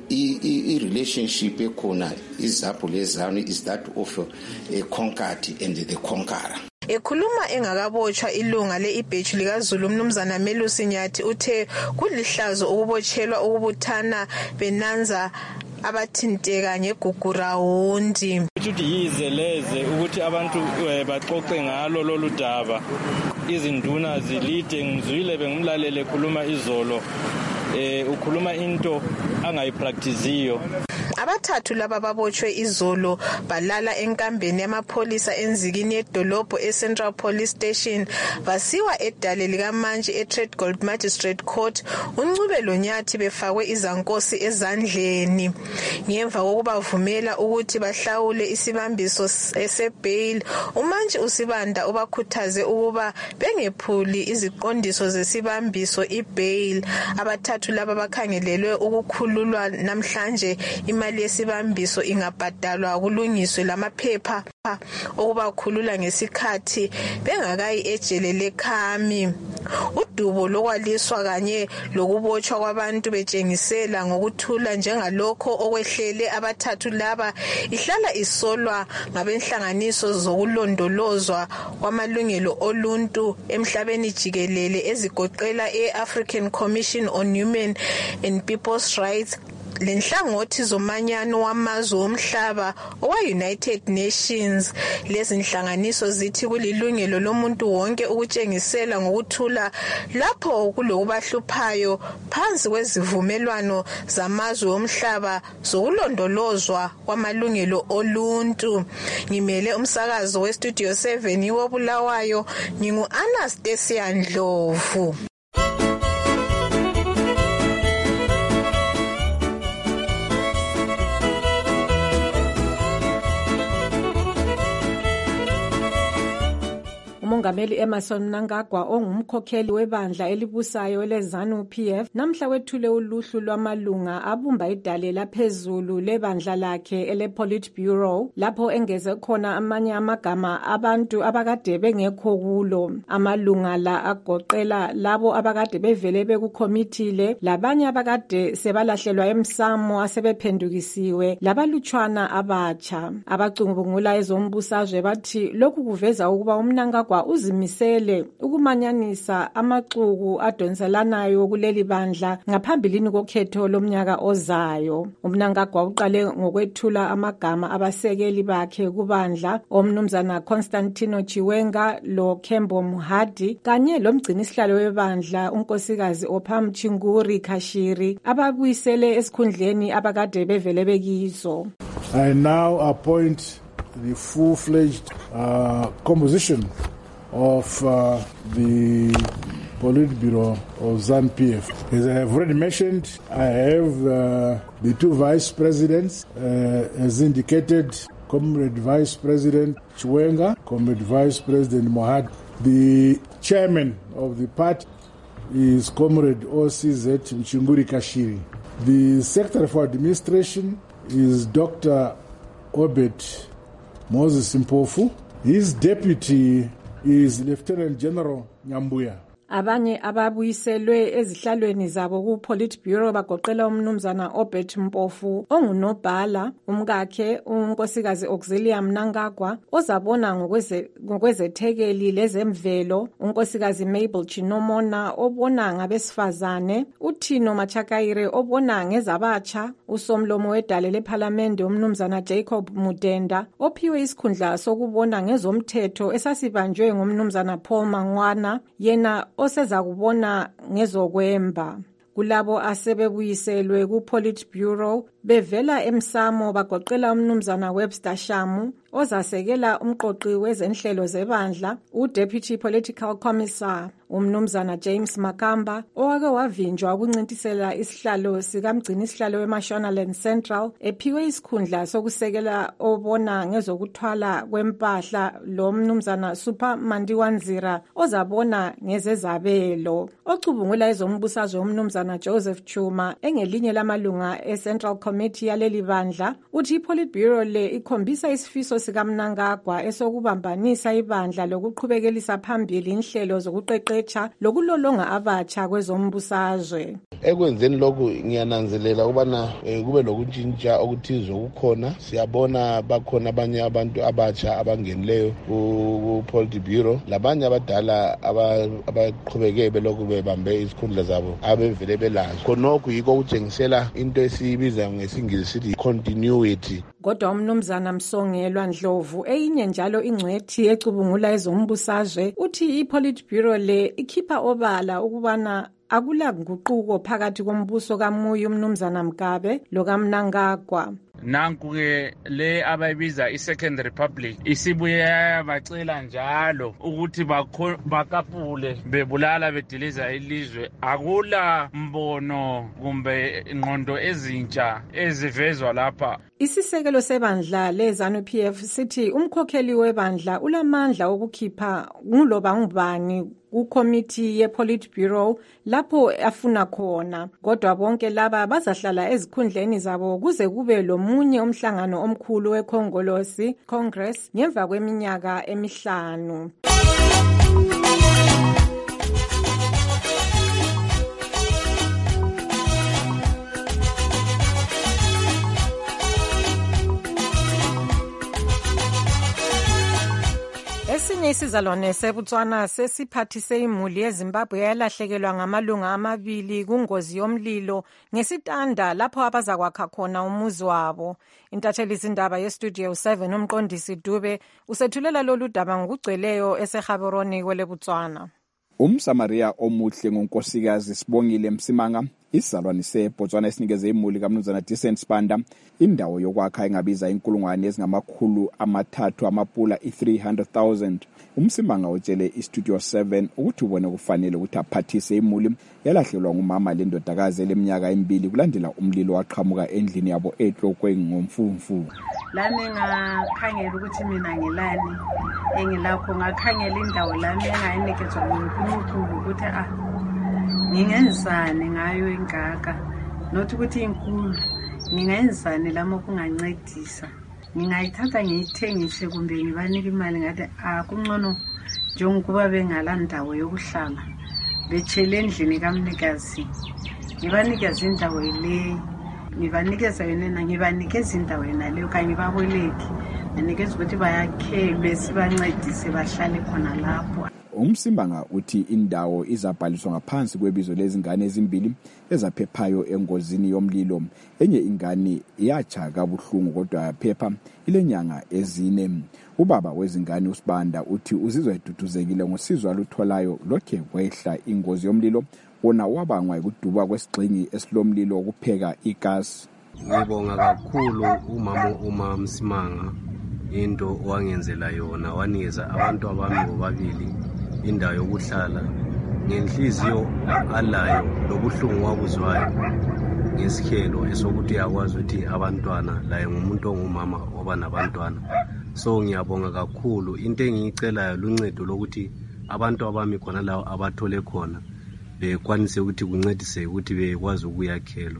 i relationship ekhona izapho lezanu is that of a conquered and the conqueror. Ekhuluma engakabotshwa ilunga le-ibheji likaZulu umnumzana Melusi Nyathi uthe kulihlazo ukubotshelwa ukubuthana benanza abathinteka ngegugu rawundi. Ukuthi yize leze ukuthi abantu baxoxe ngalo lolu daba izinduna zilide ngizwile bengumlalele ekhuluma izolo eh ukhuluma into angayipracticeyo. Abathathu laba babotshwe izolo balala enkambeni yamapholisa enzikini yedolobho eCentral Police Station basiwa edale likamantshi eTrade Gold Magistrate Court uNcubelo Nyathi befakwe izankosi ezandleni ngemva kokubavumela ukuthi bahlawule isibambiso esebail. uMantshi uSibanda ubakhuthaze ukuba bengephuli iziqondiso zesibambiso ibail. Abathathu laba bakhangelelwe ukukhululwa namhlanje imali yesibambiso ingabhadalwa kulungiswe lamaphepha okubakhulula ngesikhathi bengakayi ejele leKhami. Udubo lokwaliswa kanye lokubotshwa kwabantu betshengisela ngokuthula njengalokho okwehlele abathathu laba ihlala isolwa ngabenhlanganiso zokulondolozwa kwamalungelo oluntu emhlabeni jikelele ezigoqela e-African Commission on Human and People's Rights lenhlangothi zomanyano wamazwe omhlaba owa-United Nations. Lezi nhlanganiso zithi kulilungelo lomuntu wonke ukutshengisela ngokuthula lapho kulokubahluphayo phansi kwezivumelwano zamazwe omhlaba zokulondolozwa kwamalungelo oluntu. Ngimele umsakazo westudio seven wobulawayo ngingu-Anastasia Ndlovu. uMongameli Emmerson Mnangagwa ongumkhokheli webandla elibusayo leZANU P F namhla wethule uluhlu lwamalunga abumba idale laphezulu lebandla lakhe ele-Politburo lapho engeze khona amanye amagama abantu abakade bengekho kulo. Amalunga la agoqela labo abakade bevele bekukhomitile labanye abakade sebalahlelwa emsamo asebephendukisiwe labalutshwana abatsha. Abacungubungula ezombusazwe bathi lokhu kuveza ukuba uMnangagwa uzimisele ukumanyanisa amaxuku adonselanayo kuleli bandla ngaphambilini kokhetho lomnyaka ozayo. uMnangagwa uqale ngokwethula amagama abasekeli bakhe kubandla omnumzana Constantino Chiwenga lo Kembo Muhadi kanye lomgcinisihlalo webandla unkosikazi Opham Chinguri Khashiri ababuyisele esikhundleni abakade bevele bekiso. I now appoint the full-fledged uh, composition of uh, the Politburo of ZANU P F. As I have already mentioned, I have uh, the two vice presidents, uh, as indicated, Comrade Vice President Chiwenga, Comrade Vice President Mohad. The chairman of the party is Comrade O C Z Mchinguri Kashiri. The Secretary for Administration is Doctor Obed Moses Mpofu. His deputy is Lieutenant General Nyambuya. Abanye ababuyiselwe ezihlalweni zabo ku-Politburo bagoqela umnumzana Obert Mpofu ongunobhala, umkakhe unkosikazi Auxilia Mnangagwa ozabona ngokweze ngokwezethekeli lezemvelo, unkosikazi Mabel Chinomona obona ngabesifazane, uThino Machakaire obona ngezabatsha, usomlomo wedale lephalamende umnumzana Jacob Mudenda ophiwe isikhundla sokubona ngezomthetho esasibanjwe ngumnumzana Paul Mangwana, yena oseza kubona ngezokwemba. Kulabo asebebuyiselwe ku-Politburo bevela emsamo bagoqela umnumzana Webster Shamu ozasekela umqoqi wezenhlelo zebandla, uDeputy Political Commissar umnumzana James Makamba owake wavinjwa ukuncintisela isihlalo sikamgcini isihlalo weMashonaland Central ephiwe isikhundla sokusekela obona ngezokuthwala kwempahla lo mnumzana Super Mandiwanzira ozabona ngezezabelo. Ocubungula ezombusazwe umnumzana Joseph Chuma engelinye lamalunga eCentral Committee yaleli bandla uthi iPolitburo le ikhombisa isifiso sikaMnangagwa esokubambanisa ibandla lokuqhubekelisa phambili inhlelo zokuqeqesha lokulolonga abatsha kwezombusazwe. Ekwenzeni lokhu ngiyananzelela ukubana kube lokuntshintsha okuthize okukhona. Siyabona bakhona abanye abantu abatsha abangenileyo ku-Politburo, labanye abadala abaqhubeke belokhu bebambe izikhundla zabo abevele belazo. Khonokho yiko ukutshengisela into esiyibiza ngesingisi sithi continuity. Kodwa umnumzana Msongelwa Ndlovu eyinye njalo ingcwethi ecubungula ezombusazwe uthi iPolitburo le ikhipha obala ukubana akula nguquko phakathi kombuso kaMuyi umnumzana Mgabe lokaMnangagwa. Nanku-ke le abayibiza i-Second Republic isibuye yabacela njalo ukuthi bakapule bebulala bediliza ilizwe. Akula mbono kumbe ingqondo ezintsha ezivezwa lapha. Isisekelo sebandla leZANU-P F sithi umkhokheli webandla ulamandla okukhipha nguloba ngubani kukomiti yePolitburo lapho afuna khona, kodwa bonke laba bazahlala ezikhundleni zabo kuze kube lomunye umhlangano omkhulu wekhongolosi Congress ngemva kweminyaka emihlanu. Esinye isizalwane seBotswana sesiphathise imuli yeZimbabwe yalahlekelwa ngamalunga amabili kungozi yomlilo ngesitanda lapho abazakwakha khona umuzi wabo. Intatheli izindaba yestudio seven umqondisi Dube usethulela lolu daba ngokugcweleyo eseGaborone kweleBotswana. Umsamaria omuhle ngonkosikazi Sibongile Msimanga isizalwane seBotswana esinikeze imuli kaMnumzana Decent Spanda indawo yokwakha engabiza inkulungwane ezingamakhulu amathathu amapula i-three hundred thousand. Umsimanga utshele istudio seven ukuthi ubone kufanele ukuthi aphathise imuli yalahlelwa ngumama lendodakazi leminyaka emibili kulandela umlilo waqhamuka endlini yabo ehlokwe ngomfumfu. Lami ngakhangela ukuthi mina ngilani engilakho, ngakhangela indawo lami engayinikezwa nguNkulunkulu ukuthi ah ngingenzani ngayo ingaka, nothi ukuthi inkulu ngingenzani lamo kungancedisa, ngingayithatha ngiyithengise kumbe ngibanike imali ngathi akungcono njengokuba bengala ndawo yokuhlala betshele endlini kaMnikazi ngibanikeza indawo le, ngibanikeza yona, ngibanikeza indawo yona leyo kanye baboleki nginikeza ukuthi bayakhelwe sibancedise bahlale khona lapho. Umsimanga uthi indawo izabhaliswa ngaphansi kwebizo lezingane ezimbili ezaphephayo engozini yomlilo. Enye ingane yatsha kabuhlungu kodwa yaphepha ilenyanga ezine. Ubaba wezingane uSibanda uthi uzizwa eduduzekile ngosizo alutholayo lokhe kwehla ingozi yomlilo wona wabangwa ukuduba kwesigxingi esilomlilo wokupheka igas. Ngibonga kakhulu umama uma Msimanga into wangenzela yona, wanikeza abantu abami bobabili indawo yokuhlala ngenhliziyo alayo lobuhlungu wabuzwayo ngesikhelo esokuthi yakwazi ukuthi abantwana laye ngumuntu ongumama oba nabantwana. So ngiyabonga kakhulu, into engiyicelayo luncedo lokuthi abantu abami khona lawo abathole khona bekwanise ukuthi kuncedise ukuthi bekwazi ukuyakhelwa.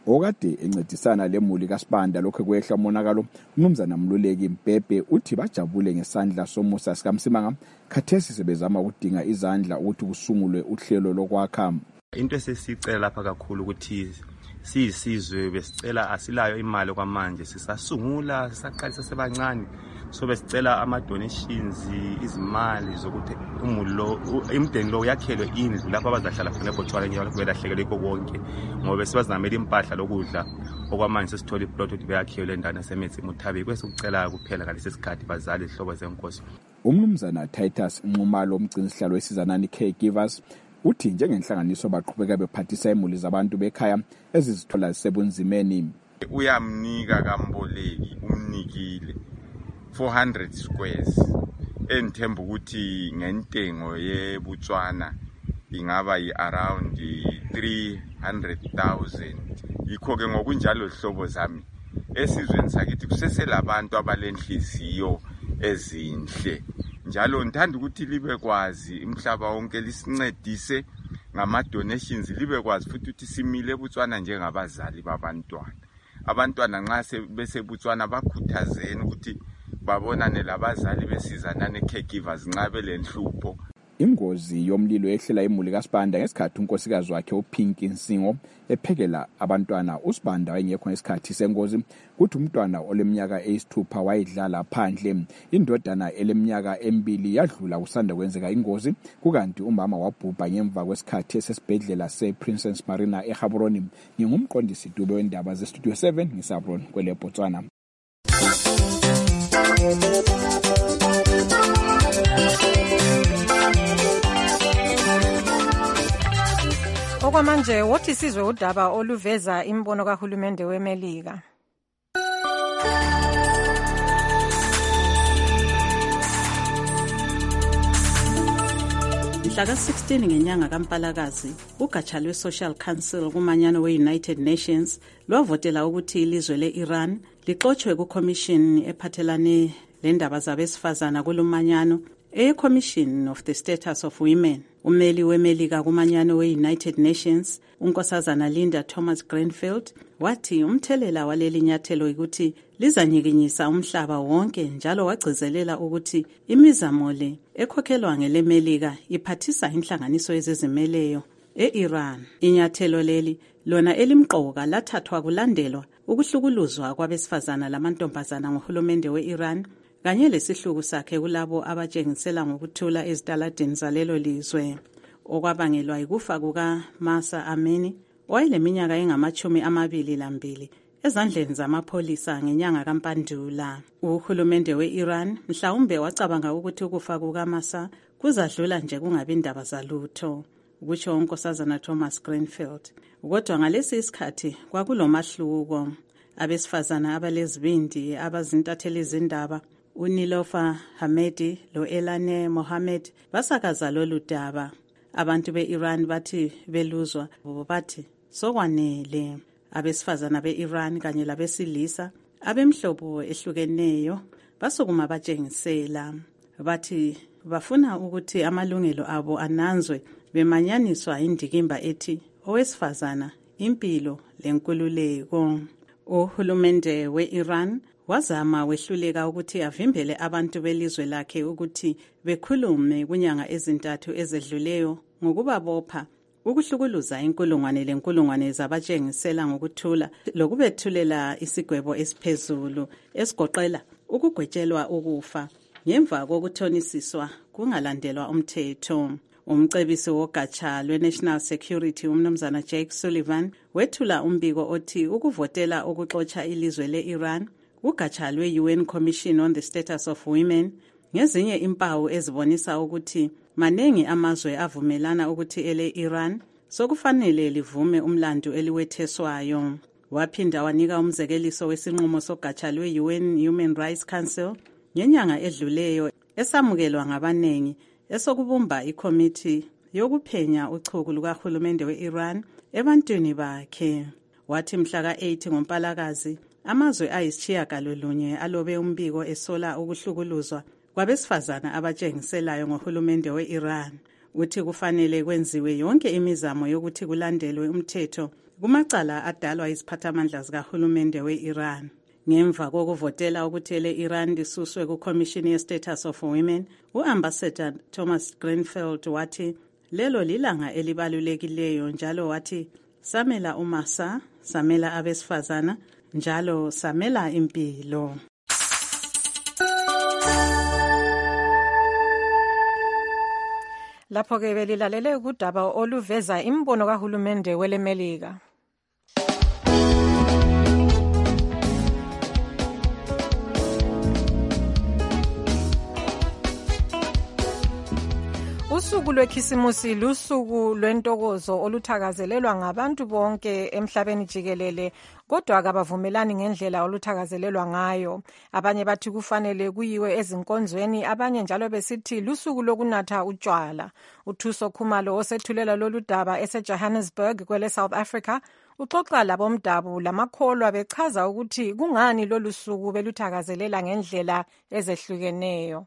okade encedisana lemuli kaSibanda lokho kwehla umonakalo. Umnumzana Mluleki Mbhebhe uthi bajabule ngesandla somusa sikaMsimanga, khathesi sebezama ukudinga izandla ukuthi kusungulwe uhlelo lokwakha. Into esisicela lapha kakhulu ukuthi siyisizwe besicela asilayo imali kwamanje, sisasungula sisaqalisa sebancane, so besicela ama donations, izimali zokuthi umulo imdeni lo yakhelwe indlu lapho abazahlala khona eBotswana njalo kubelahlekelwe konke, ngoba sibazamela impahla lokudla okwamanje sesithola iplot ukuthi beyakhelwe endaweni yaseMetsi Muthabi. Kwesikucela kuphela ngalesi sikhathi bazali ihlobo zenkosi. Umnumzana Titus Nxumalo umgcinisihlalo wesizanani Caregivers uthi njengenhlanganiso baqhubeka bephathisa imuli zabantu bekhaya ezizithola zisebunzimeni. Uyamnika kaMboleki umnikile four hundred squares enthemba ukuthi ngentengo yeBotswana ingaba yi around three hundred thousand. Yikho ke ngokunjalo hlobo zami esizweni sakithi kuseselabantu abalenhliziyo ezinhle, njalo ngithanda ukuthi libe kwazi umhlaba wonke lisincedise ngama donations, libe kwazi futhi ukuthi simile eBotswana njengabazali babantwana. Abantwana nxa beseBotswana bakhuthazeni ukuthi babonane labazali besizana ne-caregivers nxa belenhlupho. Ingozi yomlilo ehlela imuli kaSibanda ngesikhathi unkosikazi wakhe uPinky Nsingo ephekela abantwana. uSibanda wayengekho ngesikhathi sengozi, kuthi umntwana oleminyaka eyisithupha wayidlala phandle. Indodana eleminyaka emibili yadlula kusanda kwenzeka ingozi, kukanti umama wabhubha ngemva kwesikhathi esesibhedlela sePrincess Marina eGaborone. Ngingumqondisi Dube wendaba zeStudio seven ngisabroni kwele Botswana. Okwamanje wothi sizwe udaba oluveza imbono kahulumende weMelika. Mhla ka sixteen ngenyanga kaMpalakazi, ugatsha lwe-Social Council kumanyano we-United Nations lwavotela ukuthi ilizwe le-Iran lixotshwe ku-Commission ephathelane lendaba zabesifazana kulumanyano, e-Commission of the Status of Women. Umeli weMelika kumanyano we-United Nations, unkosazana Linda Thomas Greenfield, wathi umthelela waleli nyathelo ukuthi lizanyikinyisa umhlaba wonke, njalo wagcizelela ukuthi imizamo le ekhokhelwa ngeleMelika iphathisa inhlanganiso ezizimeleyo e-Iran. Inyathelo leli lona elimqoka lathathwa kulandelwa ukuhlukuluzwa kwabesifazana lamantombazana ngohulumende we-Iran kanye lesihluku sakhe kulabo abatshengisela ngokuthula ezitaladini zalelo lizwe, okwabangelwa yikufa kuka Mahsa Amini owayeleminyaka engamachumi amabili lambili ezandleni zamapholisa ngenyanga kaMpandula. Uhulumende we-Iran mhlawumbe wacabanga ukuthi ukufa kuka Mahsa kuzadlula nje kungabi indaba zalutho, kutsho unkosazana Thomas Greenfield. Kodwa ngalesi isikhathi kwakulomahluko. Abesifazana abalezibindi abazintatheli izindaba uNilofa Hamedi lo Elane Mohammed basakaza lolu daba. Abantu be-Iran bathi beluzwa bathi sokwanele. Abesifazana be-Iran kanye labesilisa abemhlobo ehlukeneyo basukuma batshengisela, bathi bafuna ukuthi amalungelo abo ananzwe, bemanyaniswa indikimba ethi owesifazana impilo lenkululeko. Uhulumende we-Iran wazama wehluleka ukuthi avimbele abantu belizwe lakhe ukuthi bekhulume kunyanga ezintathu ezedluleyo ngokubabopha, ukuhlukuluza inkulungwane lenkulungwane zabatshengisela ngokuthula lokubethulela isigwebo esiphezulu esigoqela ukugwetshelwa ukufa ngemva kokuthonisiswa kungalandelwa umthetho. Umcebisi wogatsha lwe-National Security umnumzana Jake Sullivan wethula umbiko othi ukuvotela ukuxotsha ilizwe le-Iran ugatsha lwe-U N Commission on the Status of Women ngezinye impawu ezibonisa ukuthi manengi amazwe avumelana ukuthi ele-Iran sokufanele livume umlando eliwetheswayo. Waphinda wanika umzekeliso wesinqumo sogatsha lwe-U N Human Rights Council ngenyanga edluleyo esamukelwa ngabanengi esokubumba ikomiti yokuphenya uchuku lukahulumende we-Iran ebantwini bakhe. Wathi mhla ka eight ngoMpalakazi amazwe ayisitshiyagalolunye alobe umbiko esola ukuhlukuluzwa kwabesifazana abatshengiselayo ngohulumende we-Iran. uthi kufanele kwenziwe yonke imizamo yokuthi kulandelwe umthetho kumacala adalwa iziphathamandla zikahulumende we-Iran. Ngemva kokuvotela ukuthi le-Iran lisuswe kuCommission ye-Status of Women, u-Ambassador Thomas Greenfield wathi lelo lilanga elibalulekileyo njalo wathi samela umasa, samela abesifazana, njalo samela impilo. Lapho-ke belilalele udaba oluveza imbono kahulumende welemelika. Usuku lwekhisimusi lusuku lwentokozo oluthakazelelwa ngabantu bonke emhlabeni jikelele, kodwa akabavumelani ngendlela oluthakazelelwa ngayo. Abanye bathi kufanele kuyiwe ezinkonzweni, abanye njalo besithi lusuku lokunatha utshwala. uThuso Khumalo osethulela lolu daba eseJohannesburg kwele South Africa uxoxa labomdabu lamakholwa bechaza ukuthi kungani lolu suku beluthakazelela ngendlela ezehlukeneyo.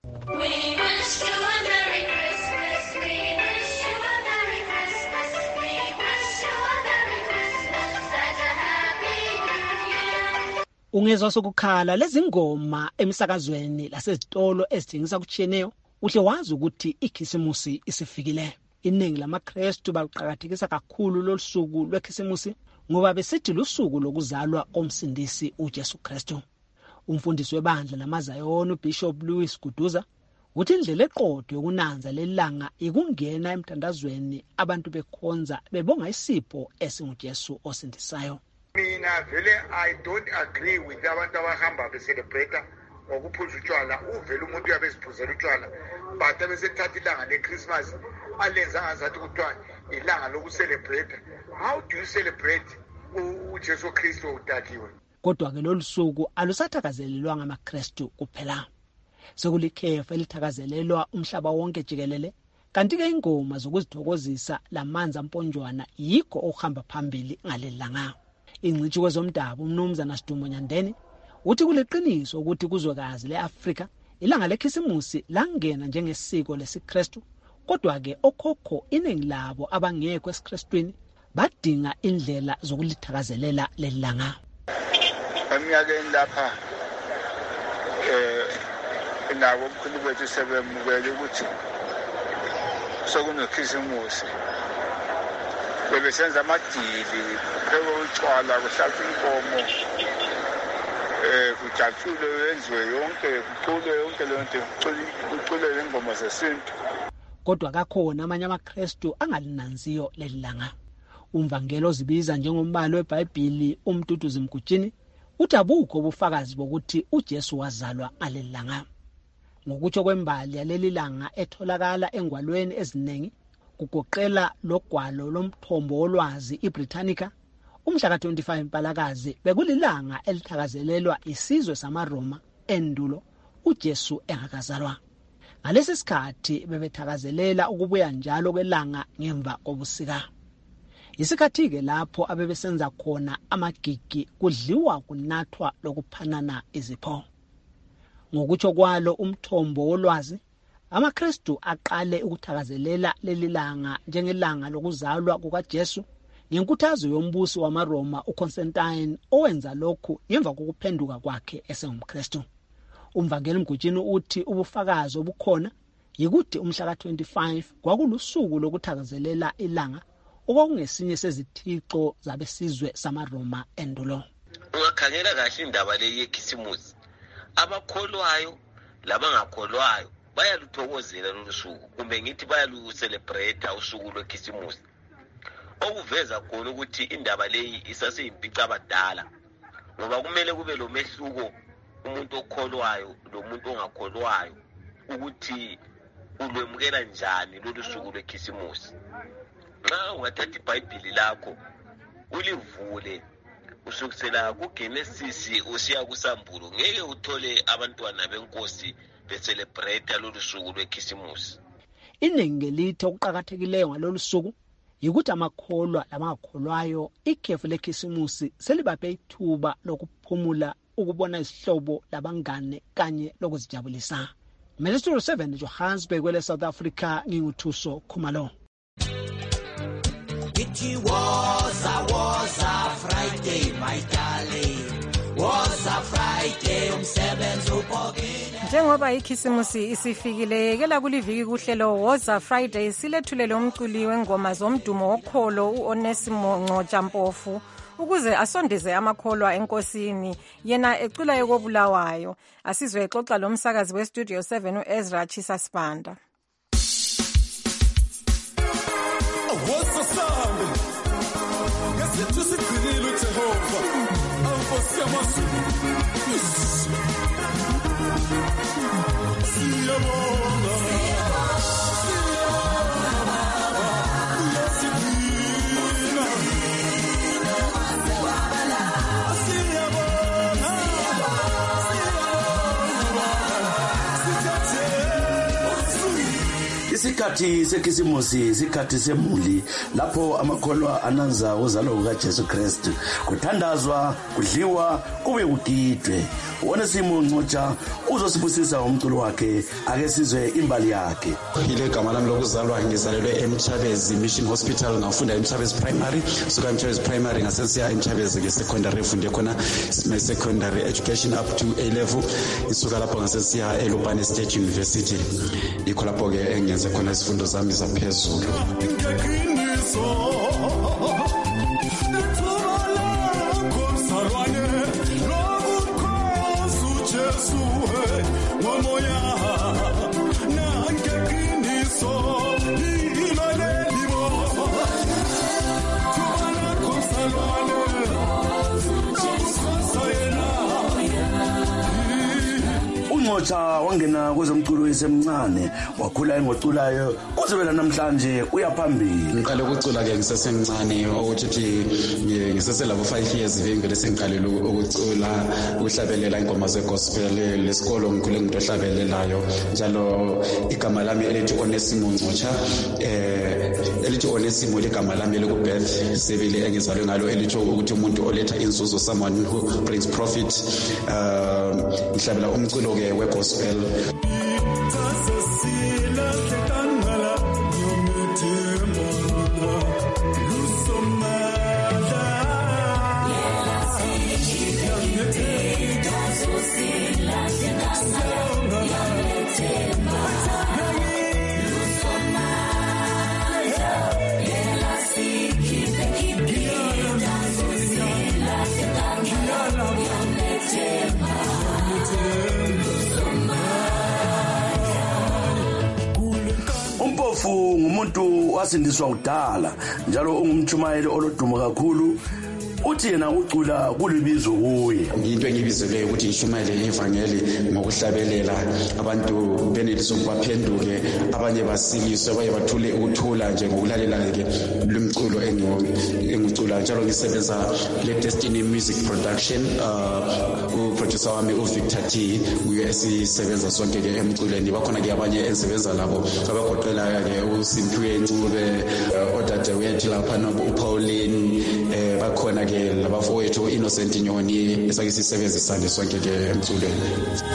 Ungezwa sokukhala lezingoma emsakazweni lasezitolo ezithengisa kutshiyeneyo, uhle wazi ukuthi ikhisimusi isifikile. Iningi lamaKristu baqhakathekisa kakhulu lolusuku lwekhisimusi ngoba besithi lusuku lokuzalwa komsindisi uJesu Kristu. Umfundisi webandla lamaZayoni uBishop Louis Guduza uthi indlela eqotho yokunanza lelanga ikungena emthandazweni abantu bekhonza bebonga isipho esinguJesu osindisayo. Mina vele I don't agree with abantu abahamba becelebrate ngokuphuza utshwala. Uvela umuntu uyabeziphuzela utshwala but abesethatha ilanga leChristmas alenza ngazathi kuthiwa ilanga lokucelebrate. How do you celebrate uJesu Kristu udaliwe? Kodwa ke lolu suku alusathakazelelwa ngamaKristu kuphela. Sekulikhefa elithakazelelwa umhlaba wonke jikelele, kanti ke ingoma zokuzithokozisa lamanzi amponjwana yikho okuhamba phambili ngalelanga. Ingcitshi kwezomdabu uMnumzana Sidumo Nyandeni uthi kuleqiniso ukuthi kuzwekazi leAfrika ilanga lekhisimusi langena njengesiko lesiKristu, kodwa ke okhokho iningi labo abangekho esiKristwini badinga indlela zokulithakazelela lelanga. Eminyakeni lapha eh nabo ubukhulu bethu sebemukele ukuthi sokunokhisimusi. Bebesenza amadili, pheko utshwala, kuhlatshwe inkomo, eh kujatshule yenziwe yonke, kucule yonke lento, kucule ingoma zesintu. Kodwa kakhona amanye amaKristu angalinanziyo lelanga. Umvangelo zibiza njengombalo weBhayibheli uMduduzi Mgujini uthi abukho ubufakazi bokuthi uJesu wazalwa ngalelanga. Ngokutsho kwembali yaleli langa etholakala engwalweni eziningi kugoqela logwalo lomthombo wolwazi iBritannica, umhla ka twenty-five Mpalakazi bekulilanga elithakazelelwa isizwe samaRoma endulo uJesu engakazalwa. Ngalesi sikhathi bebethakazelela ukubuya njalo kwelanga ngemva kobusika. Isikhathi ke lapho abebesenza khona amagigi kudliwa kunathwa lokuphanana izipho. Ngokutsho kwalo umthombo wolwazi, amaKristu aqale ukuthakazelela lelilanga njengelanga lokuzalwa kukaJesu ngenkuthazo yombusi wamaRoma uConstantine owenza lokhu emva kokuphenduka kwakhe esengumKristu. Umvangeli Mgujini uthi ubufakazi obukhona yikuthi umhla ka twenty-five kwakulusuku lokuthakazelela ilanga okwakungesinye sezithixo zabesizwe samaRoma endulo. Ungakhangela kahle indaba le yekhisimusi, abakholwayo labangakholwayo bayaluthokozela lolu suku, kumbe ngithi bayalucelebrate usuku lwekhisimusi, okuveza khona ukuthi indaba leyi isaseyimpica abadala, ngoba kumele kube lo mehluko umuntu okholwayo lomuntu ongakholwayo ukuthi ulwemukela njani lolu suku lwekhisimusi. Nxa ungathatha iBhayibheli lakho ulivule usukusela kuGenesis usiya kuSambulo, ngeke uthole abantwana benkosi becelebrate lolu suku lwekhisimusi. Iningi lithi okuqhakathekileyo ngalolu suku yikuthi amakholwa labangakholwayo ikhefu lekhisimusi selibaphe ithuba lokuphumula, ukubona isihlobo labangane kanye lokuzijabulisa. Minister seven Johannesburg kwele South Africa nginguthuso Khumalo. It was a was a Friday, my darling. Was a Friday umsebenzi ubhokile. Njengoba ikhisimusi isifikile kela kuliviki kuhlelo Woza Friday silethulele umculi wengoma zomdumo wokholo uOnesimo Ncotsha Mpofu ukuze asondeze amakholwa enkosini yena ecula ekobulawayo. Asizwe exoxa lo msakazi we Studio seven uEzra Chisa Spanda. Woza Sunday ngesithi sigcinile uJehova awufosi yamazulu. Isikhathi sekhisimusi isikhathi semuli lapho amakholwa ananza uzalo ukaJesu Kristu kuthandazwa kudliwa kube kugidwe. Onesimo Ncotsha uzosibusisa umculo wakhe ake sizwe imbali yakhe. Ile gama lami lokuzalwa ngizalelwe eMchabezi Mission Hospital ngafunda eMchabezi Primary suka eMchabezi Primary ngasesiya eMchabezi ke secondary funde khona my secondary education up to A level isuka lapho ngasesiya eLupane State University ikho lapho ke engenze khona isifundo zami zaphezulu. Ncotsha wangena kwezomculo esemncane wakhula engoculayo kuzwela namhlanje uyaphambili. Ngiqale ukucula ke ngisesemncane ukuthi ngiseselabo five years vingele sengiqalile ukucula ukuhlabelela ingoma zegospel lesikolo ngikhule umuntu ohlabelelayo njalo igama lami elithi Onesimo Ncotsha eh elithi Onesimo ligama lami lokubirth sibili engizalwe ngalo elithi ukuthi umuntu oletha inzuzo someone who brings profit uh ngihlabela umculo ke we-gospel. Ngumuntu wasindiswa udala njalo ungumtshumayeli olodumo kakhulu uthi yena ucula kulibizo kuye. Into engibizele ukuthi ngishumayele ivangeli ngokuhlabelela abantu benelisa ukubaphenduke abanye basiliswe abanye bathule ukuthula nje ngokulalela ke lumculo engicula njalo ngisebenza le Destiny Music Production uh uproducer wami uVictor T uye sisebenza sonke ke emculweni bakhona ke abanye ensebenza labo abagoqela ke uSimphiwe Ncube odadewethu lapha nobu uPauline eh bakhona ke labafowethu Innocent Nyoni esake sisebenzisane sonke ke emculweni.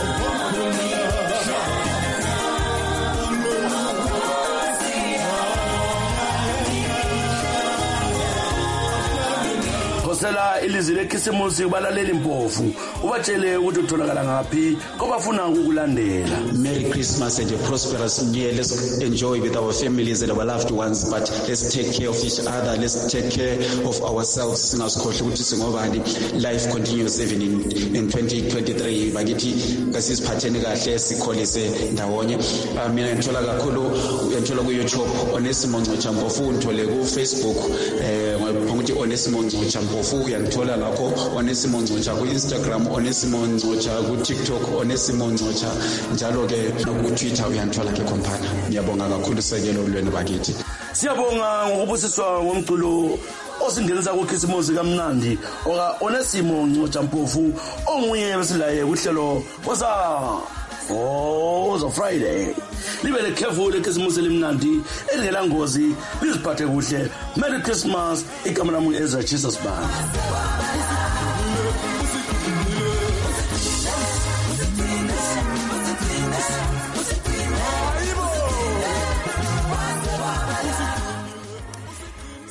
Sela ilizwi lekhisimusi kubalaleli Mpofu ubatshele ukuthi utholakala ngapi kobafuna ukukulandela. Merry Christmas and a prosperous new year. Let's enjoy with our families and our loved ones, but let's take care of each other. Let's take care of ourselves. Singasikhohle ukuthi singobani. Life continues even in, in twenty twenty-three. Bakithi kasisiphatheni kahle sikholise ndawonye. Mina ngithola kakhulu ngithola ku YouTube Onesimo Ncotsha Mpofu, ngithole ku Facebook eh ngokuthi Onesimo Ncotsha Mpofu uyangithola lapho Onesimo Ncotsha ku Instagram, Onesimo Ncotsha ku TikTok, Onesimo Ncotsha njalo ke ku Twitter uyangithola ke khompana. Ngiyabonga kakhulu sekelo lweni bakithi. Siyabonga ngokubusiswa ngomculo osingenisa kukhisimusi kamnandi oka Onesimo Ncotsha Mpofu onguye besilaye kuhlelo Woza Woza Friday. Libe le careful lekhisimusi limnandi elingela ngozi liziphathe kuhle. Merry Christmas. Igama lami uEzra Chisa Spanda.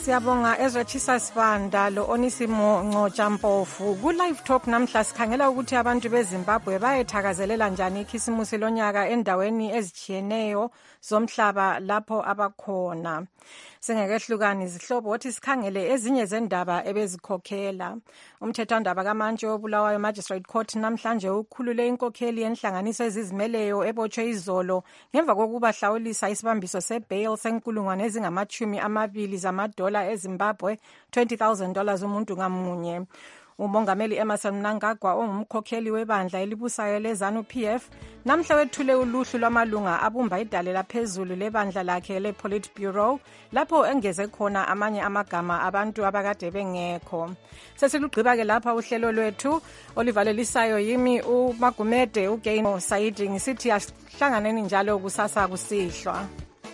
Siyabonga Ezra Chisasibanda lo Onisimo Ncotsha Mpofu. Ku live talk namhla sikhangela ukuthi abantu beZimbabwe bayethakazelela njani ikhisimusi lonyaka endaweni ezijiyeneyo zomhlaba lapho abakhona. Singekehlukani izihlobo othi sikhangele ezinye zendaba ebezikhokhela. Umthethwandaba kaMantshi obulawayo Magistrate Court namhlanje ukhulule inkokheli yenhlanganiso ezizimeleyo ebotshwe izolo ngemva kokuba hlawulisa isibambiso sebail senkulungwane ezingamachumi amabili zamadola eZimbabwe twenty thousand dollars umuntu ngamunye. Umongameli Emmerson Mnangagwa ongumkhokheli webandla elibusayo leZANU P F namhla wethule uluhlu lwamalunga abumba idale laphezulu lebandla lakhe lePolitburo lapho engeze khona amanye amagama abantu abakade bengekho. Sesilugqiba ke lapha uhlelo lwethu olivalelisayo yimi uMagumede uGaino Saidi ngisithi asihlanganeni njalo kusasa kusihlwa.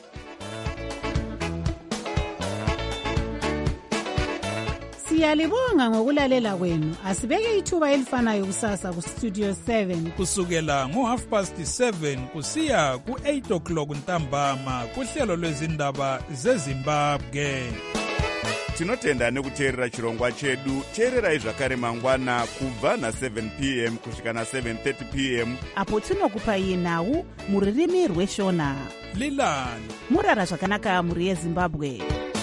Siyalibonga ngokulalela kwenu. Asibeke ithuba elifanayo kusasa ku Studio seven kusukela ngo half past seven kusiya ku eight o'clock ntambama kuhlelo lwezindaba zeZimbabwe. Tinotenda nekuteerera chirongwa chedu. Teererai zvakare mangwana kubva na seven p m kusvika na seven thirty p m apo tinokupai nhau muririmi rweshona. Lilani murara zvakanaka muri yeZimbabwe.